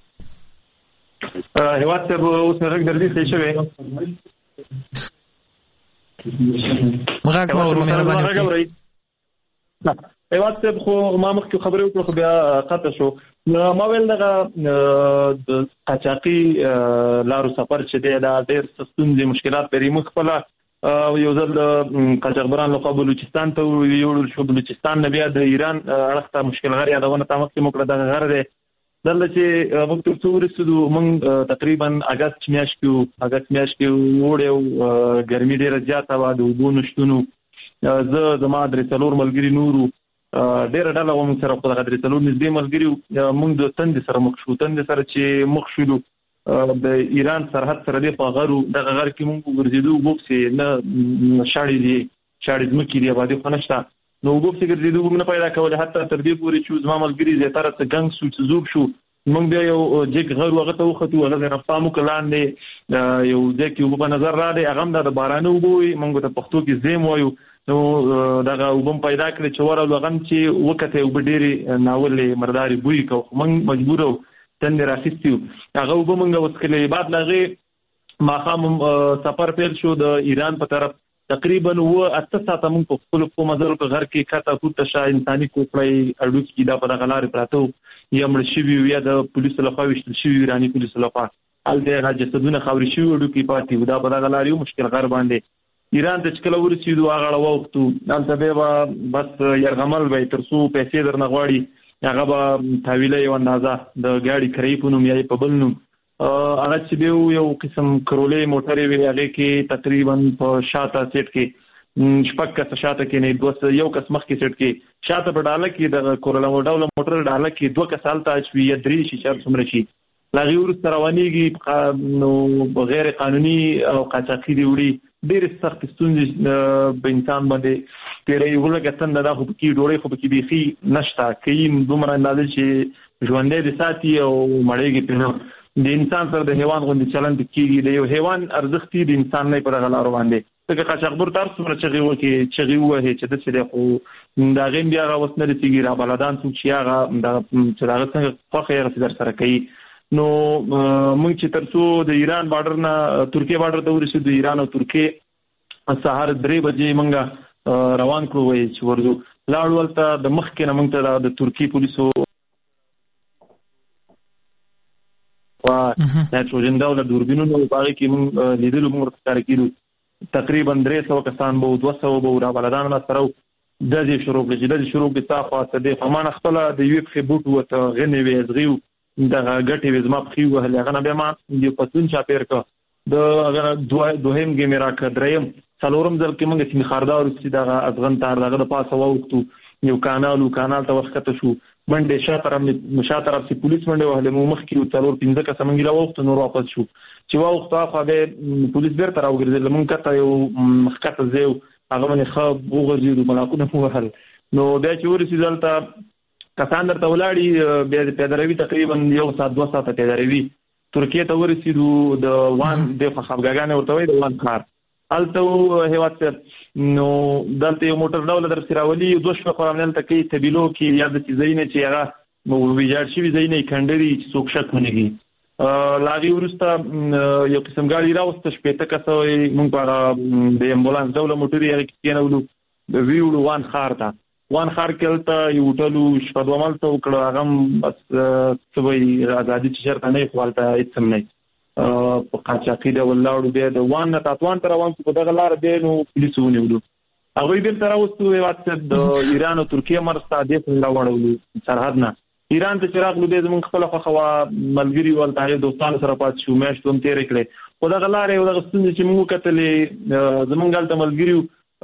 هېواد صاحب اوس مې غږ درځي صحیح شوی غږ مه اورو مهرباني وکړئ هېواد صاحب خو ما مخکې خبرې وکړو خو بیا قطع شو ما ویل دغه د قاچاقي لارو سفر چې دی دا ډېر ستونزې مشکلات لري موږ خپله یو ځل د قاچاقبران لخوا بلوچستان ته یوړل شو بلوچستان نه بیا د ایران اړخ ته مشکل غر یادونه تا مخکې موږ کړه دغه غر دی دلته چې موږ تر څو ورسېدو موږ تقریبا اګست میاشت کې اګست میاشت کې اوړی او ګرمي ډېره زیاته وه د اوبو نشتون زه زما درې څلور ملګري نورو ډېره ډله وه موږ سره خو دغه درې څلور نږدې ملګري موږ د تندې سره مخ شو تندې سره چې مخ شولو د ایران سرحد سره دی په غرو دغه غر کې موږ وګرځېدو اوبو پسې نه شاړې دي شاړې ځمکې دي آبادي خو نشته نو اوبو پسې ګرځېدو موږ نه پیدا کولی حتی تر دې پورې چې زما ملګري زیاتره څه ګنګ شو څه زوب شو موږ بیا یو جګ غر هغه ته وختو هغه ځای رفتام وکړو لاندې یو ځای کې اوبه په نظر راغی هغه هم دا د بارانه اوبه وي موږ ته پښتو کې زیم وایو نو دغه اوبه هم پیدا کړې چې ورغلو هغه هم چې وکتې اوبه ډېرې ناولې مردارې بوی کو موږ مجبور وو تند راخستیو هغه وبمنګ وسکلې بعد لغه ماخام سفر پیل شو د ایران په طرف تقریبا و اته ساعته موږ په خپل په مزل په غر کې کاته پورته شاه انساني کوپړی اړو کې دا په غلار پراته یا مړ شي یا د پولیس لخوا وشتل شي ایرانی پولیس لخوا ال دې راجسدونه خوري شي اړو کې پاتې دا په غلار یو مشکل غر باندې ایران ته چکل ورسېدو هغه وختو انته به بس يرغمل به ترسو پیسې درنغواړي هغه به تحویل یو اندازه د گاډي کرای په نوم یې په بل نوم هغه چې به یو قسم کرولې موټرې وی هغه کې تقریبا په شاته سیټ کې شپږ کس شاته کې نه دوه یو کس مخ کې سیټ کې شاته په ډاله کې د کورولا موډل موټر ډاله کې دوه کس حالت اچوي یا درې شي چې څومره شي لاغي ورس روانيږي نو غیر قانوني او قاچاقي دی وړي ډېر سخت ستونزې په انسان باندې پیرې ولګتن دا خو کې ډوړې خو کې بيخي نشتا کین دومره اندازه چې ژوندې د ساتي او مړېږي په د انسان سره د حیوان غوندي چلند کیږي د یو حیوان ارزښت د انسان نه پر غلار باندې څنګه قاچاقبر تاسو سره چغي وکي چغي وه چې د څه خو دا غیم بیا غوښنه لري را بلدان څو چې هغه د چراغ څنګه خوخه یې در سره کوي نو موږ چې ترڅو د ایران بارډر نه ترکیه بارډر ته ورسېدو ایران او ترکیه سهار درې بجې موږ روان کړو وای چې ورځو لاړ ولته د مخ کې نه موږ ته د ترکیه پولیسو وا نایټروجن دا د دوربینونو په اړه کې موږ لیدلو موږ ښکار کړو تقریبا درې سوه کسان به دوه سوه به را بلدان نه سره د دې شروع کې د شروع کې تاسو ته د فمان خپل د یو په بوت وته غنی وی ازغیو د غټي وزما په خو هله غنه به ما یو پتون چا پیر کا د اگر دوه دوهم کې میرا کډریم څلورم ځل کې موږ سیمه خاردار چې دا ازغن تار دغه په پاسه وختو یو کانال کانال ته وخت شو منډه شاطر مشا طرف سي پولیس منډه وهله مو مخ کې څلور پنځه کسه منګلا وخت نور واپس شو چې وخت خو به پولیس بیرته راوګرځل مونږ کته یو مخکته زیو هغه باندې خو وګرځیدو ملاکونه مو وهل نو دا چې ورسېدل ته کسان درته ولاړی به پیدروي تقریبا یو ساعت دوه ساعت پیدروي ترکیه ته ورسېدو د وان د خبرګانې ورته وي د وان کار الته هیواد نو دلته یو موټر ډول در سراولي دوه شپه قرامنل ته کې تبیلو کې یاد چې زینې چې هغه مو ویجاړ شي زینې کندري چې څوک شک ونیږي لاغي ورسته یو قسم ګاډي راوسته شپې ته کسوي مونږ په د امبولانس ډول موټر یې کې نه ولو د ویوړو وان خار ته وان خار کېلته یو ټلو شپه دوه مل ته وکړه هغه بس سوي آزادي چې شرط نه خپلته هیڅ نه په قاچاقي د ولاړو به د وان نه تاسوان تر روان په دغه لار به نو پولیسو ونیولو هغه به تر اوسه واسطه د ایران او ترکیه مرسته د راوړلو سرحد نه ایران ته چراغ لوبې زمون خپل خوا ملګری ولته دوستانو سره پات شو مېشت هم تیر کړي په دغه لار یو دغه ستونزې چې موږ کتلې زمون ګالته ملګریو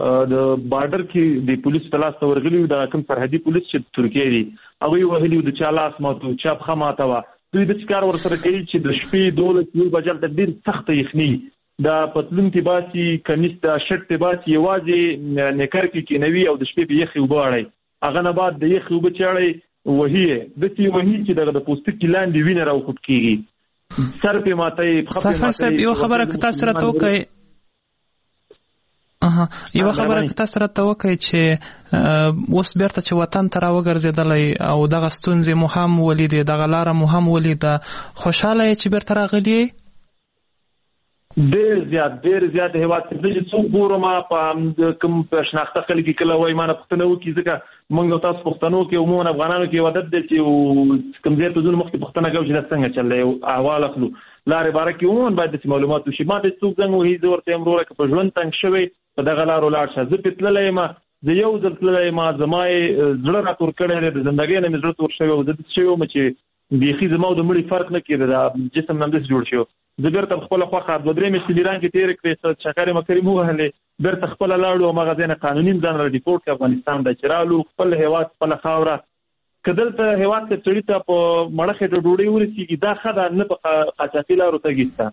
د بارډر کې د پولیس تلاش ورغلیو د کوم سرحدي پولیس چې ترکیه دی هغه وهلیو د چالاس ماتو چاپ خماته وا دوی د ښکار ور سره کوي چې د شپې دولت یو بجل د ډیر سخت یخني دا پتلون تی باسي کمیس دا شرټ تی باسي یوازې نکر کې کې نوي او د شپې په یخي وباړي هغه نه بعد د یخي وبچاړي وهي د تی وهي چې دغه د پوستکي لاندې وینه راوخت کیږي سر په ماته په خپل یو خبره کتا سره توکي اها یو خبره کتا سره توکي چې اوس بیرته چې وطن ته راوګرځیدلې او دغه ستونزې مو هم ولیدې دغه لار مو هم ولیده خوشاله چې بیرته راغلی ډېر زیات ډېر زیات هیواد چې څو ګورم په کوم په شناخته خلک کله وای مانه پښتنو کې ځکه موږ تاسو پښتنو کې عموما افغانانو کې ودت دي چې کوم ځای ته ځو مخکې پښتنه کوي چې څنګه چلې احوال خلو لارې باره کې عموما باید د معلوماتو شي ماته څوک څنګه وې زه ورته امرو راک په ژوند تنګ شوی په دغه لارو لاړ شه زه پتللې ما زه یو ځل تللې ما زمای زړه را تور کړې د ژوندۍ نه مزړه تور شوی او د څه یو مچ بيخي زمو د مړي فرق نه کېده د جسم نن دس جوړ شو زه بیرته خپل خو خاط بدرې مې سلیران کې تیر کړې چې شکرې مکرې مو هله بیرته خپل لاړو مغازینه قانوني ځان را ریپورت کې افغانستان د چرالو خپل هیواد خپل خاوره کدل ته هیواد ته چړې ته په مړخه ته ډوډۍ ورسیږي دا خدای نه په قاچاقي لارو ته کیسته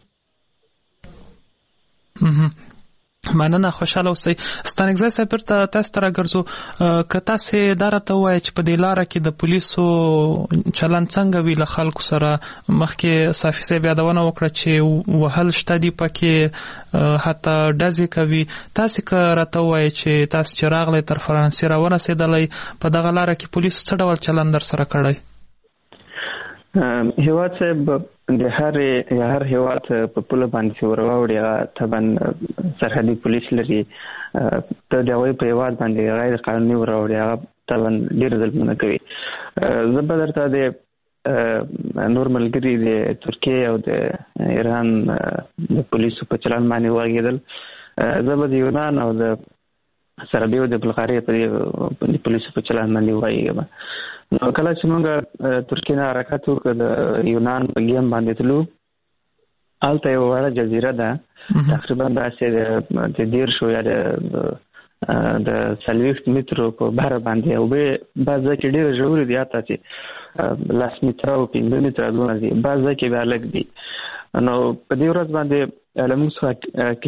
مننه خوشاله اوسئ ستانګزای صاحب ته تاسو ته راګرځو که تاسو دارته وایي چې په دې لاره کې د پولیسو چلند څنګه وی له خلکو سره مخکې صافي صاحب یادونه وکړه چې وهل شته دي پکې حتی ډزې کوي تاسو که راته وایي چې تاسو چې راغلی تر فرانسې راورسېدلی په دغه لاره کې پولیسو څه ډول چلند در سره کړی هیواد صاحب د هر یا هر هیواد په پوله باندې ورواوړي طبعا سرحدي پولیس لري ته د وای په هیواد باندې غیر قانوني ورواوړي طبعا ډیر ظلمونه کوي. زه به درته د نور ملګري د ترکیه او د ایران د پولیسو په چلن باندې واغېدل، زه به د یونان او د سربیو د بلغاریا په پولیسو په چلن باندې واغېږم. نو کله چې موږ ترکیه نه حرکت وکړو د یونان په ګیم باندې تلو، هلته یوه وړه جزیره ده تقریبا داسې د دیرشو یا د څلوېښت مترو په بره باندې، اوبه بعض ځای کې ډېرې ژورې دي، حتی چې لس متره او پنځه متره دونه دي، بعض ځای کې بیا لږ دي. نو په دې ورځ باندې له موږ څخه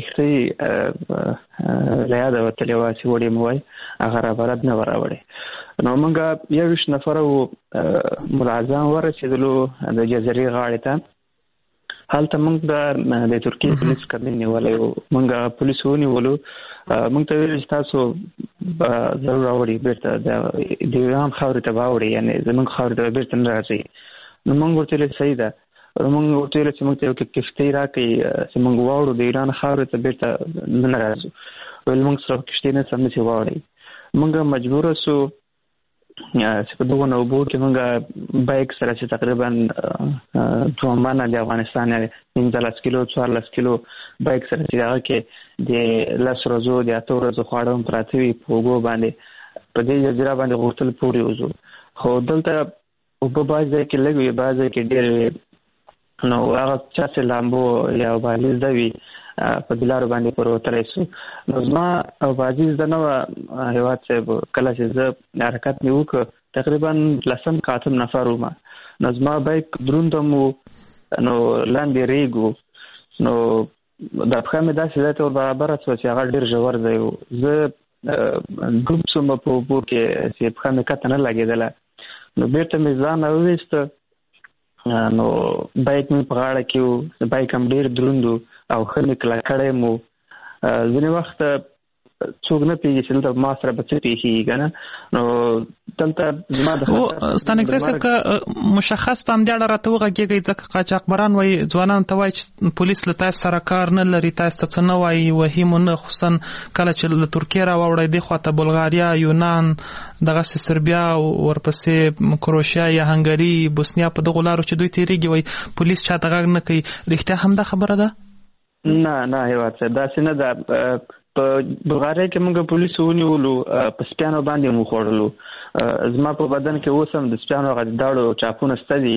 کښتۍ له یاده وتلې وه چې وړې مو وایي، هغه رابلد نه وه راوړې. نو موږ یو ویشت نفره وو ملازم ورسېدلو د جزیرې غاړې ته. هلته موږ د ترکیې پولیس کمین نیولی وو، موږ پولیس ونیولو، موږ ته ویل چې تاسو به ضرور راوړئ بېرته د ایران خاورې ته به اوړئ، یعنې زموږ خاورې ته به بېرته نه راځئ. نو موږ ورته ویل صحیح ده، موږ ورته ویل چې موږ ته یو کښتۍ راکړئ چې موږ واوړو د ایران خاورې ته بېرته نه راځو. ویل موږ سره کښتۍ نشته، همداسې واوړئ. موږ مجبوره سو چې په دغو اوبو کې موږ بایک سره چې تقریبا دوه منه د افغانستان پنځلس کیلو څوارلس کیلو بایک سره چې هغه کې د لس ورځو د اتو ورځو خواړه هم پراته وي په اوبو باندې، په دې جزیره باندې غوښتل پورې وځو. خو دلته اوبه بعض ځای کې لږ وي، بعض ځای کې ډېرې وي. نو هغه چا چې لامبو یا اوبهالیز ده وي په دلارو باندې پر وتلی سو. نو زما اوبهالیز ده نه وه هیواد صاحب، کله چې زه حرکت مې وکړ تقریبا لسم که اتم نفر وم. نو زما بایک دروند هم و، نو لاندې ریګ و، نو دا پښه مې داسې ځای ته ور برابره سوه چې هغه ډېر ژور ځای و. زه ډوب سوم په اوبو کې چې پښه مې کته نه لګېدله. نو بېرته مې ځان راوویسته، نو بایک مې په غاړه کې و، بایک هم ډېر دروند و او ښه مې کلک کړی م و. ځینې وخت څوک نه پوهېږي چې دلته ما سره به څه پېښېږي که نه. نو دلته زما د ستانکزی صاحب که مشخص په همدې اړه راته وغږېږئ، ځکه قاچاقبران وایي ځوانانو ته وایي چې پولیس له تاسو سره کار نه لري، تاسو ته څه نه وایي، وهي مو نه، خصوصا کله چې له ترکیې راواوړئ دې خواته بلغاریا، یونان، دغسې سربیا، ورپسې کروشیا یا هنګري، بوسنیا، په دغو لارو چې دوی تېرېږي وایي پولیس چاته غږ نه کوي. رښتیا همدا خبره ده؟ نه نه هیواد صاحب داسې نه ده. په بلغاریا کې موږ پولیسو ونیولو، په سپیانو باندې مو خوړلو. زما په بدن کې اوس هم د سپیانو هغه د داړو چاپونه شته دي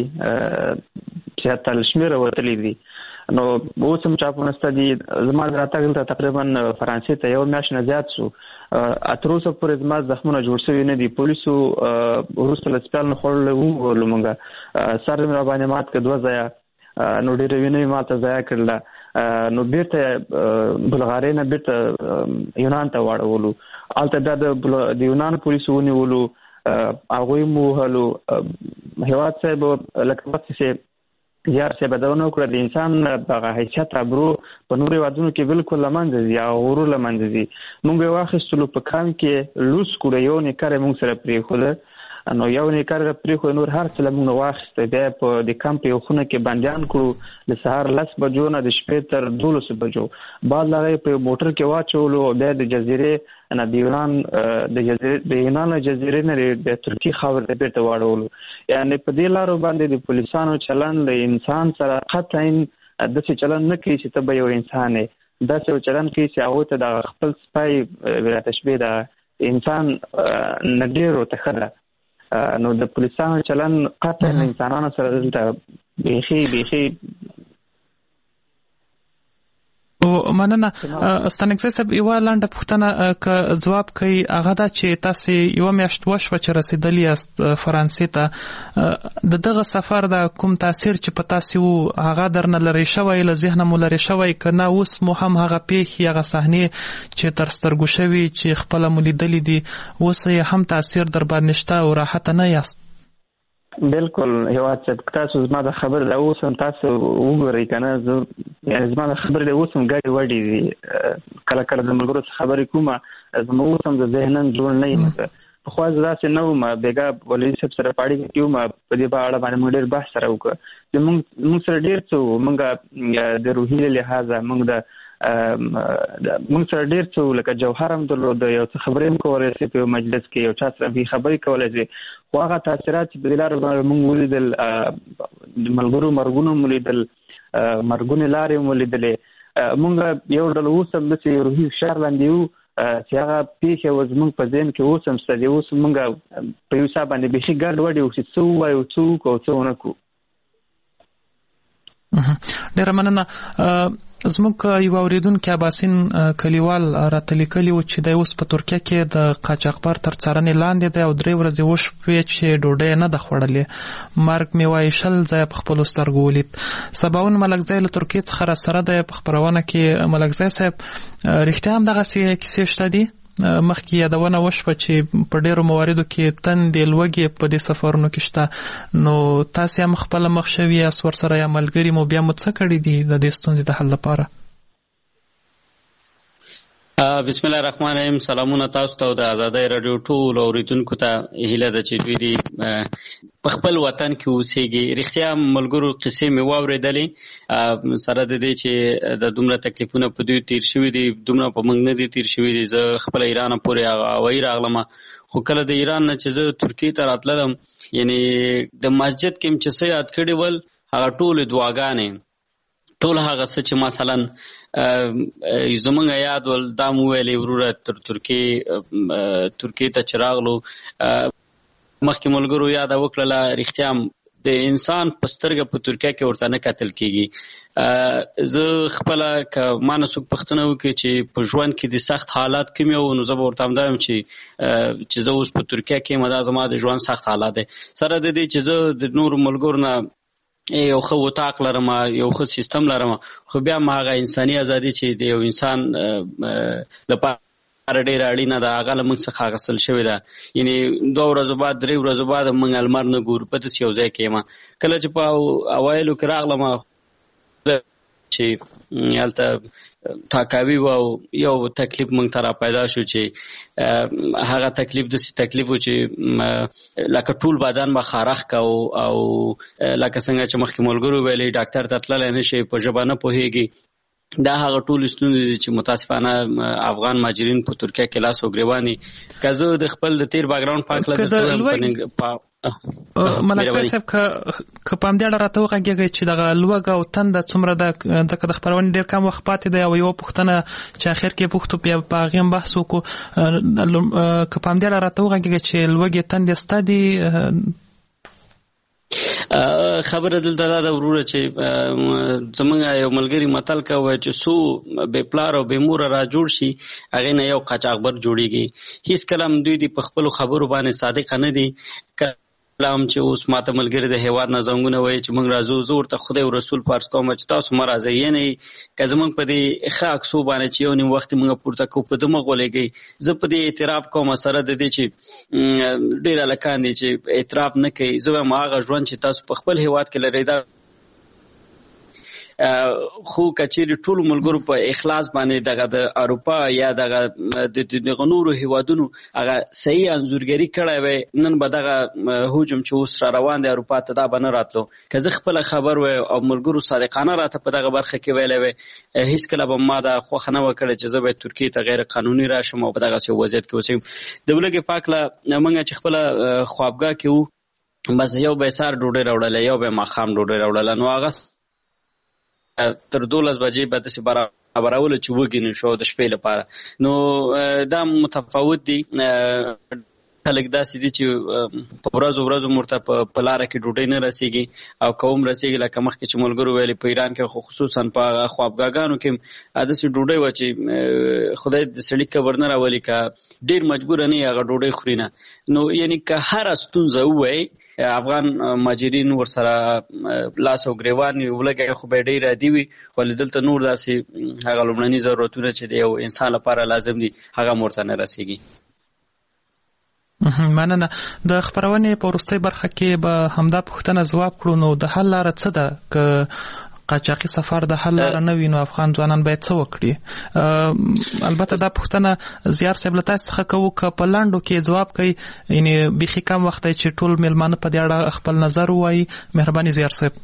چې حتی له شمېره وتلي دي. نو اوس هم چاپونه شته دي. زما د راتګ دلته تقریبا فرانسې ته یو میاشت نه زیات شو، اتر اوسه پورې زما زخمونه جوړ شوي نه دي. پولیسو وروسته له سپیانو خوړلو ووهلو موږ، سر مې راباندې مات کړ دوه ځایه، نو ډېره وینه مې ماته ضایع کړله. نو بیرته بلغاریا نه بیرته یونان ته واړولو. هلته بیا د یونان پولیسو ونیولو، هغوی مو وهلو. هیواد صاحب لکه وخت چې یار صاحب دا ونه وکړه، د انسان دغه حیثیت ابرو په نورو هیوادونو کې بالکل له منځه ځي او غرور له منځه ځي. موږ یې واخیستلو، په کام کې لوس کړو، یو نیکر یې موږ سره پرېښوده. نو یو نیکر پرېښود، نور هر څه له موږ نه واخیسته. بیا یې په د کمپ یو خونه کې بندیان کړو، د سهار لس بجو نه د شپې تر دولسو بجو. بعد له هغه یې په موټر کې واچولو، بیا د جزیرې نه د یونان د جزیرې د یونان له جزیرې نه د ترکیې خاورې ته بېرته واړولو. یعنې په دې لارو باندې د پولیسانو چلن د انسان سره قطعا داسې چلن نه کوي چې ته به یو انسان یې، داسې چلن کوي چې هغوی ته د خپل سپی تشبیه د انسان نه ډېرو ته ښه ده. نو د پولیسانو چلن قطعا انسانانو سره دلته بیخي بیخي. او مننه ستانکزی صاحب، یوه لنډه پوښتنه که ځواب کوي هغه دا چې تاسې یوه میاشت وشوه چې رسېدلي یاست فرانسې ته، د دغه سفر د کوم تاثیر چې په تاسې و هغه درنه لرې شوی، له ذهنه مو لرې شوی، که نه اوس مو هم هغه پیښې هغه صحنې چې تر سترګو شوي چې خپله مو لیدلي دي اوس یې هم تاثیر در باندې شته او راحته نه یاست؟ بالکل هیواد صاحب، تاسو زما د خبر د اوس هم تاسو وګورئ که نه، زه یعنې زما د خبرې د اوس هم ګډې وډې دي. کله کله د ملګرو څخه خبرې کومه، زما اوس هم د ذهنن جوړ نه یم. په خوا ځداسې نه وم بیګا ولید صاحب سره پاړی کېو ما په دې په اړه باندې موږ ډېر بحث سره وکړ چې موږ موږ سره ډېر څه موږ د روحي لحاظه موږ د موږ سره ډېر څه لکه جوهر هم درلود یو څه خبرې هم کولای شي په مجلس کې یو چا سره به خبرې کولای شي خو هغه تاثیرات چې په لاره باندې موږ ولیدل د ملګرو مرګونو ولیدل مرګونو لارې ولیدلې موږ یو ډول اوس هم د روحي فشار لاندې یو چې هغه پیښه و زموږ په ذهن کې اوس هم ستدي اوس موږ په یو څه باندې بېخي ګډ وډ یو چې څه ووایو څه وکړو څه ونه کړو. ډېره مننه. زموږ یو اوریدونکی اباسین کلیوال راته لیکلي و چې دی اوس په ترکیه کې د قاچاقبر تر څارنې لاندې دی او درې ورځې وشوې چې ډوډۍ نه ده خوړلې. مرګ مې وایي شل ځایه په خپلو سترګو ولید. سباون ملکزی له ترکیې څخه راسره دی په خپرونه کې. ملکزی صاحب رښتیا هم دغسې کیسې شته دي؟ مخکې یادونه وشوه چې په ډېرو مواردو کې تندې لوږې په دې سفرونو کې شته، نو تاسې هم خپله مخ شوي یاست ورسره یا ملګري مو بیا مو څه کړي دي د دې ستونزې د حل لپاره؟ بسم الله الرحمن الرحیم. سلامونه تاسو ته او د آزادۍ راډیو ټولو اوریدونکو ته هیله ده چې دوی دې په خپل وطن کې اوسېږي. رښتیا ملګرو قصې مې واورېدلې سره د دې چې د دومره تکلیفونه په دوی تیر شوي دي، دومره په موږ نه دي تیر شوي دي. زه خپله ایران پورې هوایي راغلم، خو کله د ایران نه چې زه ترکیې ته راتللم، یعنې د مسجد کې م چې څه یاد کړي ول هغه ټولې دعاګانې، ټول هغه څه چې مثلا زمونږ یاد ول دا مو ویلې وروره تر ترکیې ترکیې ته چې راغلو مخکې ملګرو یاده وکړله. رښتیا د انسان په سترګه په ترکیه کې ورته نه کتل کېږي. زه خپله که ما نه څوک پوښتنه وکړي چې په ژوند کې د سخت حالات کوم یو، نو زه به ورته همدا یم چې چې زه اوس په ترکیه کې یم، دا زما د ژوند سخت حالات دی. سره د دې چې زه د نورو ملګرو نه یو ښه وطاق لرم، یو ښه سیستم لرم، خو بیا هم هغه انساني ازادي چې د یو انسان لپاره ډېره اړینه ده هغه له موږ څخه اخیستل شوې ده. یعنې دوه ورځو بعد درې ورځو بعد موږ لمر نه ګورو، په داسې یو ځای کې یم. کله چې په اوایلو کې راغلم چې هلته تاکاوي و او یو تکلیف موږ ته را پیدا شو چې هغه تکلیف داسې تکلیف و چې لکه ټول بدن به خارښ کو او لکه څنګه چې مخکې ملګرو ویلې ډاکټر ته تللی نه شي، په ژبه نه پوهېږي. دا هغه ټول ستونزې دي چې متاسفانه افغان مهاجرین په ترکیه کې لاس وګرېوان دي. که زه د خپل د تیر باکګراوند په هکله درته ملکزی صاحب که په همدې اړه راته وغږېږئ چې دغه لوږه او تنده څومره ده، ځکه د خپرونې ډېر کم وخت پاتې دی او یوه پوښتنه چې اخر کې پوښتو بیا په هغې هم بحث وکړو. که په همدې اړه راته وغږېږئ چې لوږې تندې شته دي؟ خبره دلته دا ده وروره چې زمونږ یو ملګري متل کوي چې څو بې پلار او بې موره را جوړ شي هغې نه یو قاچاقبر جوړېږي. هېڅ کله هم دوی دې په خپلو خبرو باندې صادقه نه دي. هم چې اوس ماته ملګري د هېواد نه زنګونه وایي چې موږ راځو، زه ورته خدای او رسول فرض کوم چې تاسو مه راځئ. یعنې که زموږ په دې ښه عکسو باندې چې یو نیم وخت موږ پورته کوو په ده مه غولېږئ. زه په دې اعتراف کوم سره د دې چې ډېر هلکان دي چې اعتراف نه کوي. زه وایم هغه ژوند چې تاسو په خپل هېواد کې لرئ دا خو کچېرې ټولو ملګرو په اخلاص باندې دغه د اروپا یا دغه د دغه نورو هیوادونو هغه صحیح انځورګري کړی وی، نن به دغه هجوم چې اوس را روان دی اروپا ته دا به نه راتلو. که زه خپله خبر وی او ملګرو صادقانه راته په دغه برخه کې ویلی وی، هېڅکله به ما دا خوښه نه وه کړې چې زه باید ترکیې ته غیر قانوني راشم او په دغسې یو وضعیت کې اوسېږم. د لوږې په هکله موږ چې خپله خوابګاه کې وو، بس یو به یې سهار ډوډۍ راوړله، یو به یې ماښام ډوډۍ راوړله. نو هغه تر دولس بجې به داسې برابرولو چې وږي نه شو د شپې لپاره. نو دا متفاوت دي. خلک داسې دي چې په ورځو ورځو ورته په لاره کې ډوډۍ نه رسېږي او که هم رسېږي لکه مخکې چې ملګرو ویلې په ایران کې خو خصوصا په هغه خوابګاهګانو کې داسې ډوډۍ وه چې خدای د سړي قبر نه راولي، که ډېر مجبوره نه یې هغه ډوډۍ خوري نه. نو یعنې که هره ستونزه ووایي افغان مهاجرین ورسره لاس او ګریوان وي، ولګی خو به یې ډېر عادي وي، ولې دلته نور داسې هغه لومړني ضرورتونه چې د یو انسان لپاره لازم دي هغه هم ورته نه رسېږي. مننه. د خپرونې په وروستۍ برخه کې به همدا پوښتنه ځواب کړو. نو د حل لاره څه ده؟ که قاچاقي سفر د حل لاره نه وي نو افغان ځوانان باید څه وکړي؟ البته دا پوښتنه زیار صاحب له تاسو څخه کوو که په لاندو کې جواب کوي یعنی بيخي کم وخت چې ټول ملمانه په دې اړه خپل نظر وایي. مهرباني زیار صاحب.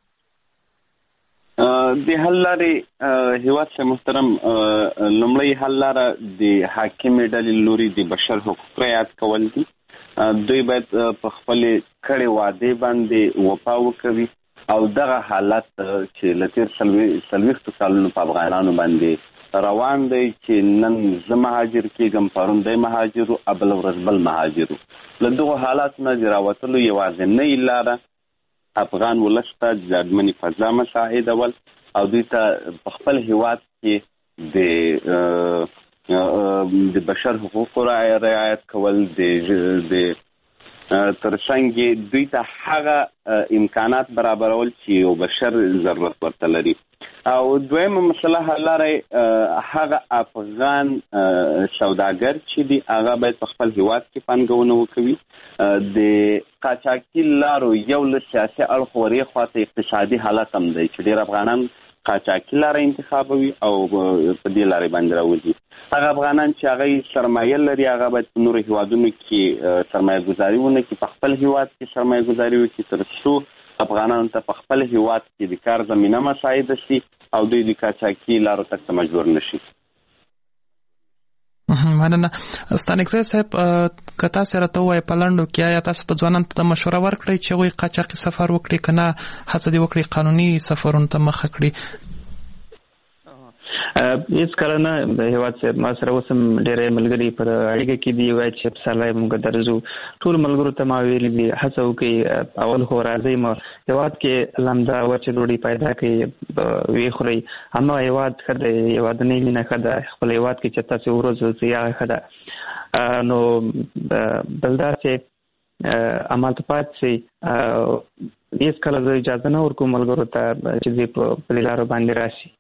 د حل لارې هیواد څخه محترم لومړی حل لاره د حاکمې ډلې لوري د بشر حقوق رعایت کول دي. دوی باید په خپل کړي وعده باندې وفا وکړي او دغه حالت چې لتیر سلويختو کالونو په افغانانو باندې روان دی چې نن زه مهاجر کېږم پرون دی مهاجر او بل ورځ بل مهاجر له دغه حالات نه د راوتلو یوازینۍ لاره افغان ولس ته د ځواکمنې فضا مساعدول او دوی ته په خپل هیواد کې د د بشر حقوقو رعایت کول د ترڅنګ دوی ته هغه امکانات برابرول چې یو بشر ضرورت ورته لري. او دویمه مسله حل لاره هغه افغان سوداګر چې دی هغه باید په خپل هیواد کې پانګونه وکړي. د قاچاقي لارو یو له سیاسي اړخ ورې خواته اقتصادي حالت هم دی چې ډېر افغانان قاچاقي لاره انتخابوي او په دې لارې باندې راوځي. هغه افغانان چې هغه سرمایه لري هغه باید په نورو هیوادونو کې سرمایه ګزاري ونه کړي، په خپل هیواد کې سرمایه ګزاري وکړي تر څو افغانانو ته په خپل هیواد کې د کار زمینه مساعده شي او دوی د قاچاقي لارو تک ته مجبور نشي. مننه. ستانکزی صاحب که تاسو راته وایي په لنډو کې آیا تاسو په ځوانانو ته مشوره ورکړئ چې هغوی قاچاقي سفر وکړي که نه هڅه دې وکړي قانوني سفرونو ته مخه کړي؟ هیڅ کله نه. د هیواد صاحب ما سره اوس هم ډېری ملګري پر اړیکه کې دي وایي چې پسرلی موږ درځو. ټول ملګرو ته ما ویلي دي هڅه وکړئ اول خو راځئ ما هیواد کې لمده وچه ډوډۍ پیدا کړئ ویې خورئ. هماغه هیواد ښه دی، هیوادنۍ مینه ښه ده، خپل هیواد کې چې تاسې وروځئ هغه ښه ده. نو بل دا چې همالته پاتې شئ. هیڅ کله زه اجازه نه ورکوم ملګرو ته چې دوی په دې لارو باندې راشي.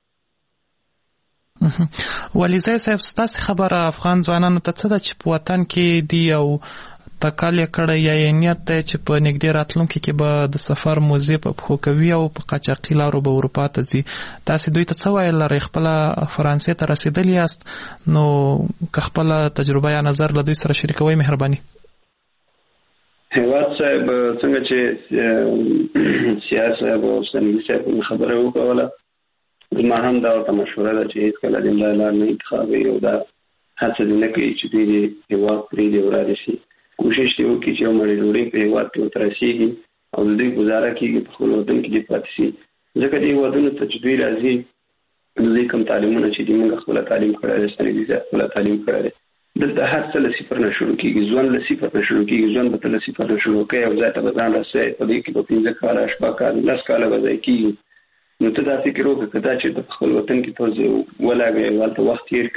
ولیزی صاحب ستاسې خبره افغان ځوانانو ته څه ده چې په وطن کې دی او تکال یې کړی یا یې نیت دی چې په نږدې راتلونکي کې به د سفر موزې په پښو کوي او په قاچاقي لارو به اروپا ته ځي؟ تاسې دوی ته څه ویل لرئ؟ خپله فرانسې ته رسېدلي یاست نو که خپله تجربه یا نظر له دوی سره شریکوئ مهرباني. هیواد صاحب څنګه چې سیاست صاحب او ستانکزي صاحب خبره وکوله زما هم دا ورته مشوره ده چې هېڅکله د املا لار نه انتخابوي او دا هڅه دې نه کوي چې دوی دې هېواد پرېږدي او رارې شي. کوشش دې وکړي چې یو مړۍ ډوډۍ په هېواد کې ورته رسېږي او د دوی ګزاره کېږي په خپل وطن کې دې پاتې شي. ځکه دې هېوادونو ته چې دوی راځي د دوی کوم تعلیمونه چې دي موږ خپله تعلیم کړی دی، ستانکزي صاحب خپله تعلیم کړی دی. دلته هر څه له صفر نه شروع کېږي، ژوند له صفر نه شروع کېږي، ژوند به ته له صفر نه شروع کوي او ځای ته به ځان رسوي. په دې کې به پنځه کاله شپږ کاله لس کاله به ځای کېږي. نو ته دا فکر وکړه که دا چې د خپل وطن کې ته ولګوې هلته وخت تېر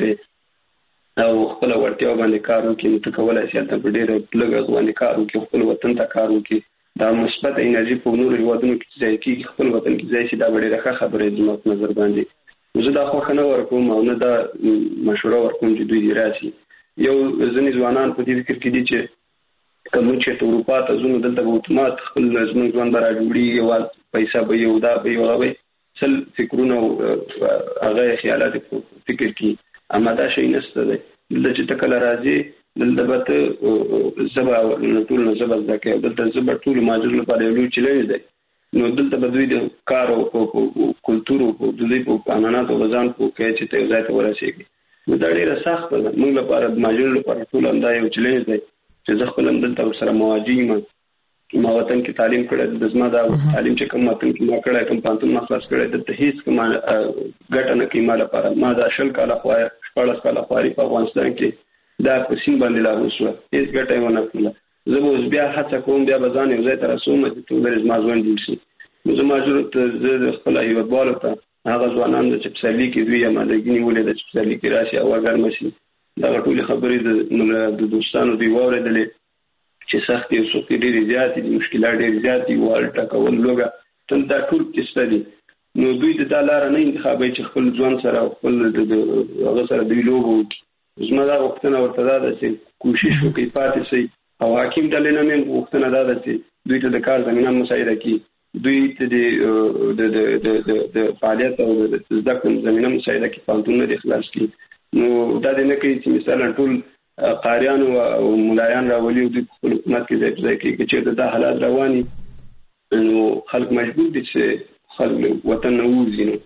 کړې او خپله وړتیا باندې کار وکړي نو ته کولی شې هلته په ډېره لږه باندې کار وکړي، خپل وطن ته کار وکړي. دا مثبت انرژي په نورو هېوادونو کې ځای کېږي، خپل وطن کې ځای شي. دا به ډېره ښه خبره زما په نظر باندې. زه دا خوښه نه ورکوم او نه دا مشوره ورکوم چې دوی دې راشي. یو ځینې ځوانان په دې فکر کې دي چې که موږ چېرته اروپا ته ځو نو دلته به اتومات خپل زموږ ژوند به راجوړېږي، یوازې پیسه به یو دا به یو هغه به سل فکرونه او هغه خیالات فکر کی. اما دا شی نشته دی. دلته چې ته کله راځې دلته به ته ژبه ټول نه ژبه زده کوې او دلته ژبه ټولو مهاجرو لپاره یو لوی چیلنج دی. نو دلته به دوی د کار او کلتور او د دوی په عنعناتو به ځان پوه کوي چې ته یو ځای ته ورسېږي. نو دا ډېره سخته ده. موږ لپاره د مهاجرو لپاره ټول همدا یو چیلنج دی چې زه خپل هم دلته ورسره مواجه یم. ما وطن کې تعلیم کړی د زما دا تعلیم چې کوم وطن کې ما کړی کوم پوهنتون ما خلاص کړی دلته هېڅ کومه ګټه نه کوي ما لپاره. ما دا شل کاله خواري شپاړس کاله خواري په افغانستان کې دا په سیند باندې لاغو شوه، هېڅ ګټه یې ونه کړله. زه به اوس بیا هڅه کوم بیا به ځان یو ځای ته رسوم چې ټول زما ژوند جوړ شي. نو زه مهاجرو ته زه د خپلو هېوادوالو ته هغه ځوانان ده چې پسرلي کې دوی امادګي نیولې ده چې پسرلي کې راشي هوا ګرمه شي. دغه ټولې خبرې د دوستانو دوی واورېدلې چې سختي او سختي ډېرې زیاتې دي، مشکلات ډېرې زیات دي، وال ټکول لوږه تل دا ټول کیسه دي. نو دوی د دا لاره نه انتخابوي چې خپل ځوان سره او خپل هغه سره دوی لوبه وکړي. زما دا غوښتنه ورته دا ده چې کوشش وکړي پاتې شي او حاکم ډلې نه مې غوښتنه دا ده چې دوی ته د کار زمینه مساعده کړي دوی ته د د د د فعالیت او د زده کړې زمينه مساعده کې پانتون د خلاص کی نو دا د نه کوي چې مثلا ټول قاریان او ملایان راولي د حکومت کې ځای ځای کې چې دا حالات رواني نو خلک مجبور دي چې خلک وطن نه وځي نو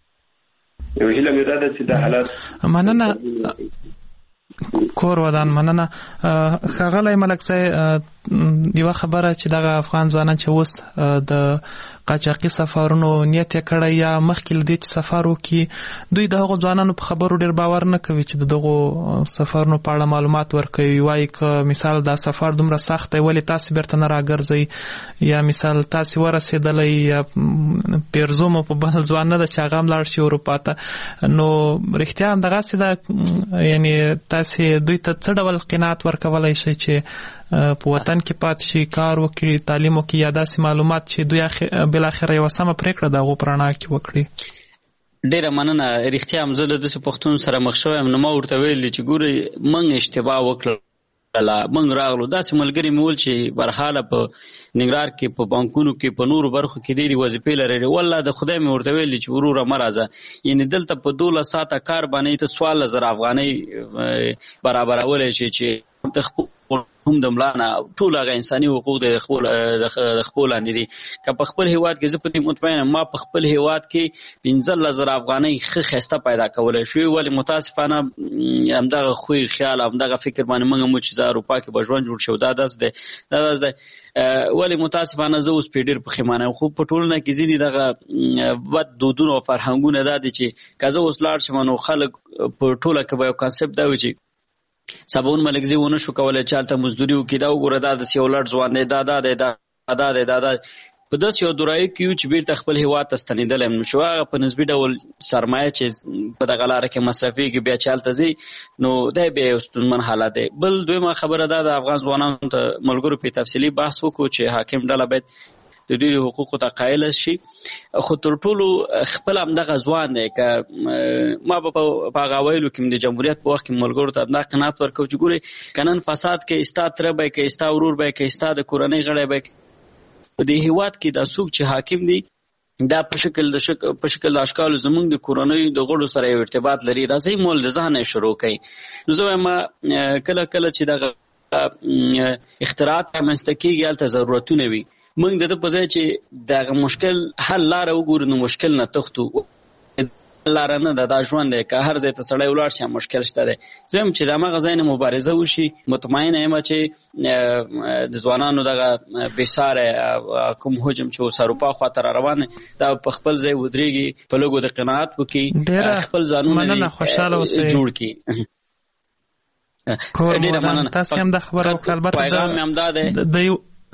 یو هیله مې ده چې دا حالات مننه کور ودان مننه خغلی ملک صاحب یو خبره چې دغه افغان ځوانان چې اوس د قاچاقي سفرونو نیت کړی یا مخکې لدی چې سفر وکړي دوی دغه ځوانانو په خبرو ډیر باور نه کوي چې دغه سفرونو په اړه معلومات ورکوي وایي که مثال دا سفر دومره سخت دی ولې تاسو بیرته نه راګرځئ یا مثال تاسو ورسېدلی یا پیرزو مو په بل ځوان نه ده چې هغه هم لاړ شي اروپا ته نو رښتیا هم دغسې ده یعنی تاسو دوی ته څه ډول قناعت ورکولی شئ چې په وطن کې پات شي کار وکړي تعلیم وکړي یا داسې معلومات چې دوی بل اخر یو سمه پریکړه د هغو په رڼا کې وکړي ډیره مننه رښتیا هم زه له داسې پښتون سره مخ شوی یم نو ما ورته ویلي چې ګورئ موږ اشتباه وکړله موږ راغلو داسې ملګري مې ویل چې برحاله په ننګرهار کې په بانکونو کې په نورو برخو کې ډېرې وظیفې لري والله د خدای مې ورته ویلي چې وروره مه راځه یعنې دلته په دولس ساعته کار باندې ته څوارلس زره افغانۍ برابرولی شي چې د خپل هم د ملانه ټول هغه انساني حقوق د خپل د خپل لاندې دي که په خپل هیواد کې زه په دې مطمئن ما په خپل هیواد کې پنځلس زره افغانۍ ښه ښایسته پیدا کولی شوی ولې متاسفانه همدغه خوی خیال همدغه فکر باندې موږ مو چې زه اروپا کې به ژوند جوړ شو دا داسې دی دا داسې دی ولې متاسفانه زه اوس پرې ډېر پښیمانه یم خو په ټولنه کې ځینې دغه بد دودونه او فرهنګونه دا دي چې که زه اوس لاړ شم نو خلک په ټوله کې به یو کانسپټ دا وي چې سباون ملکزی ونه شو کولای چې هلته مزدوري وکړي دا وګوره دا داسې یو لړ ځوان دی دا دا دی دا دا دی دا دا په داسې یو دورایي کې یو چې بیرته خپل هېواد ته ستنېدلی یم نو شو هغه په نسبي ډول سرمایه چې په دغه لاره کې مصرفېږي بیا چې هلته ځي نو دی بیا یو ستونزمن حالت دی بل دویمه خبره دا د افغان ځوانانو ته ملګرو پې تفصیلي بحث وکړو چې حاکم ډله باید د دوی حقوقو ته قایل شي خو تر ټولو خپل همدغه ځوان دی که ما به په هغه ویلو کې د جمهوریت په وخت کې ملګرو ته همدا قناعت ورکوو چې ګورئ که نن فساد کې ستا تره به که ستا ورور به که ستا د کورنۍ غړی به په دې هېواد کې دا څوک چې حاکم دی دا په شکل د شک په شکل د اشکالو زموږ د کورنۍ د غړو سره یو ارتباط لري راځئ مول د ذهنه شروع کوي نو زه وایم کله کله چې دغه اختراعات رامنځته کېږي هلته ضرورتونه وي موږ د ده په ځای چې دغه مشکل حل لاره وګورو نو مشکل نه تښتو لاره نه ده دا ژوند دی که هر ځای ته سړی ولاړ شي مشکل شته دی زه یم چې د هماغه ځای نه مبارزه وشي مطمئنه یم چې د ځوانانو دغه بېساری کوم حجم چې اوس اروپا خواته را روان دی دا په خپل ځای ودرېږي په لږو د قناعت وکړي خپل ځانونه جوړ کړي ډېره مننه تاسې هم دا خبره وکړه البته پیغام مې همدا دی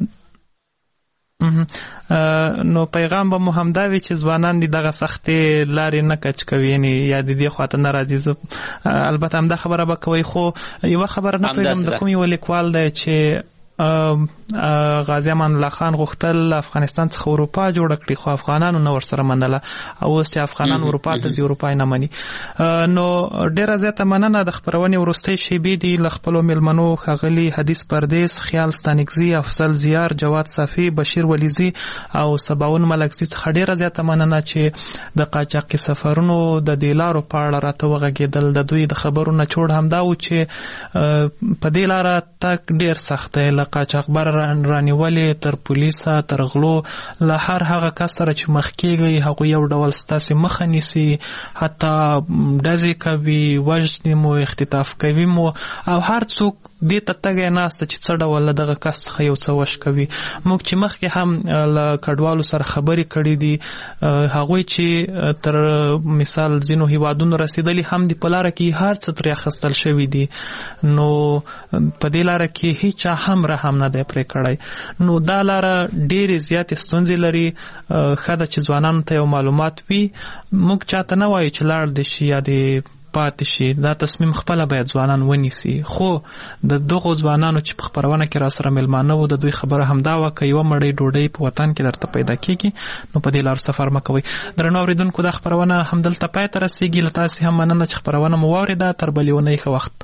نو پیغام به مو همدا وي چې ځوانان دي دغه سختې لارې نه کچ کوي یعنې یا د دې خواته نه راځي زه البته همدا خبره به کوئ خو یوه خبره نه پوهېږم د کوم یو لیکوال دی چې غازي امان الله خان غوښتل افغانستان څخه اروپا جوړه کړي خو افغانانو نه ورسره منله او اوس چې افغانان اروپا ته ځي اروپا یې نه مني نو ډېره زیاته مننه د خپرونې وروستۍ شیبې دي له خپلو میلمنو ښاغلي حدیث پردیس خیال ستانکزي افضل زیار جواد صافي بشیر ولیزي او سباون ملکزي څخه ډېره زیاته مننه چې د قاچاقي سفرونو د دې لارو په اړه راته وغږېدل د دوی د خبرو نچوړ همدا و چې په دې لاره تګ ډېر سخت دی قاچاقبر رانیولې تر پولیسه تر غلو له هر هغه کس سره چې مخ کېږي هغوی یو ډول ستاسې مخه نیسي حتی ډزې کوي وژنې مو اختطاف کوي مو او هر څوک دې ته تګی ناسته چې څه ډول له دغه کس څخه یو څه وش کوي موږ چې مخکې هم له کډوالو سره خبرې کړي دي هغوی چې تر مثال ځینو هیوادونو رسېدلي هم دي په لاره کې هر څه ترې اخیستل شوي دي نو په دې لاره کې هیچا هم رحم نه دی پرې کړی نو دا لاره ډېرې زیاتې ستونزې لري ښه ده چې ځوانانو ته یو معلومات وي موږ چاته نه وایو چې لاړ دې شي یا دې پاتې شي دا تصمیم خپله باید ځوانان ونیسي خو د دغو ځوانانو چې په خپرونه کې را سره میلمانه وو د دوی خبره همدا وه که یوه مړۍ ډوډۍ په وطن کې درته پیدا کېږي نو په دې لارو سفر مه کوئ درنو اورېدونکو دا خپرونه همدلته پای ته رسېږي له تاسې هم مننه چې خپرونه مو واورېده تر بلې اونۍ ښه وخت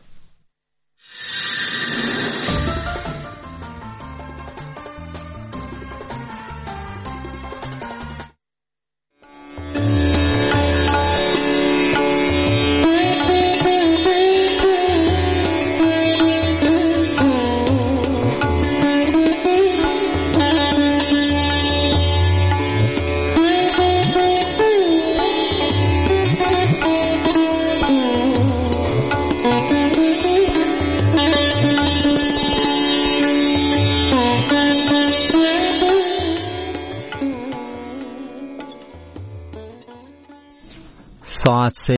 حادثه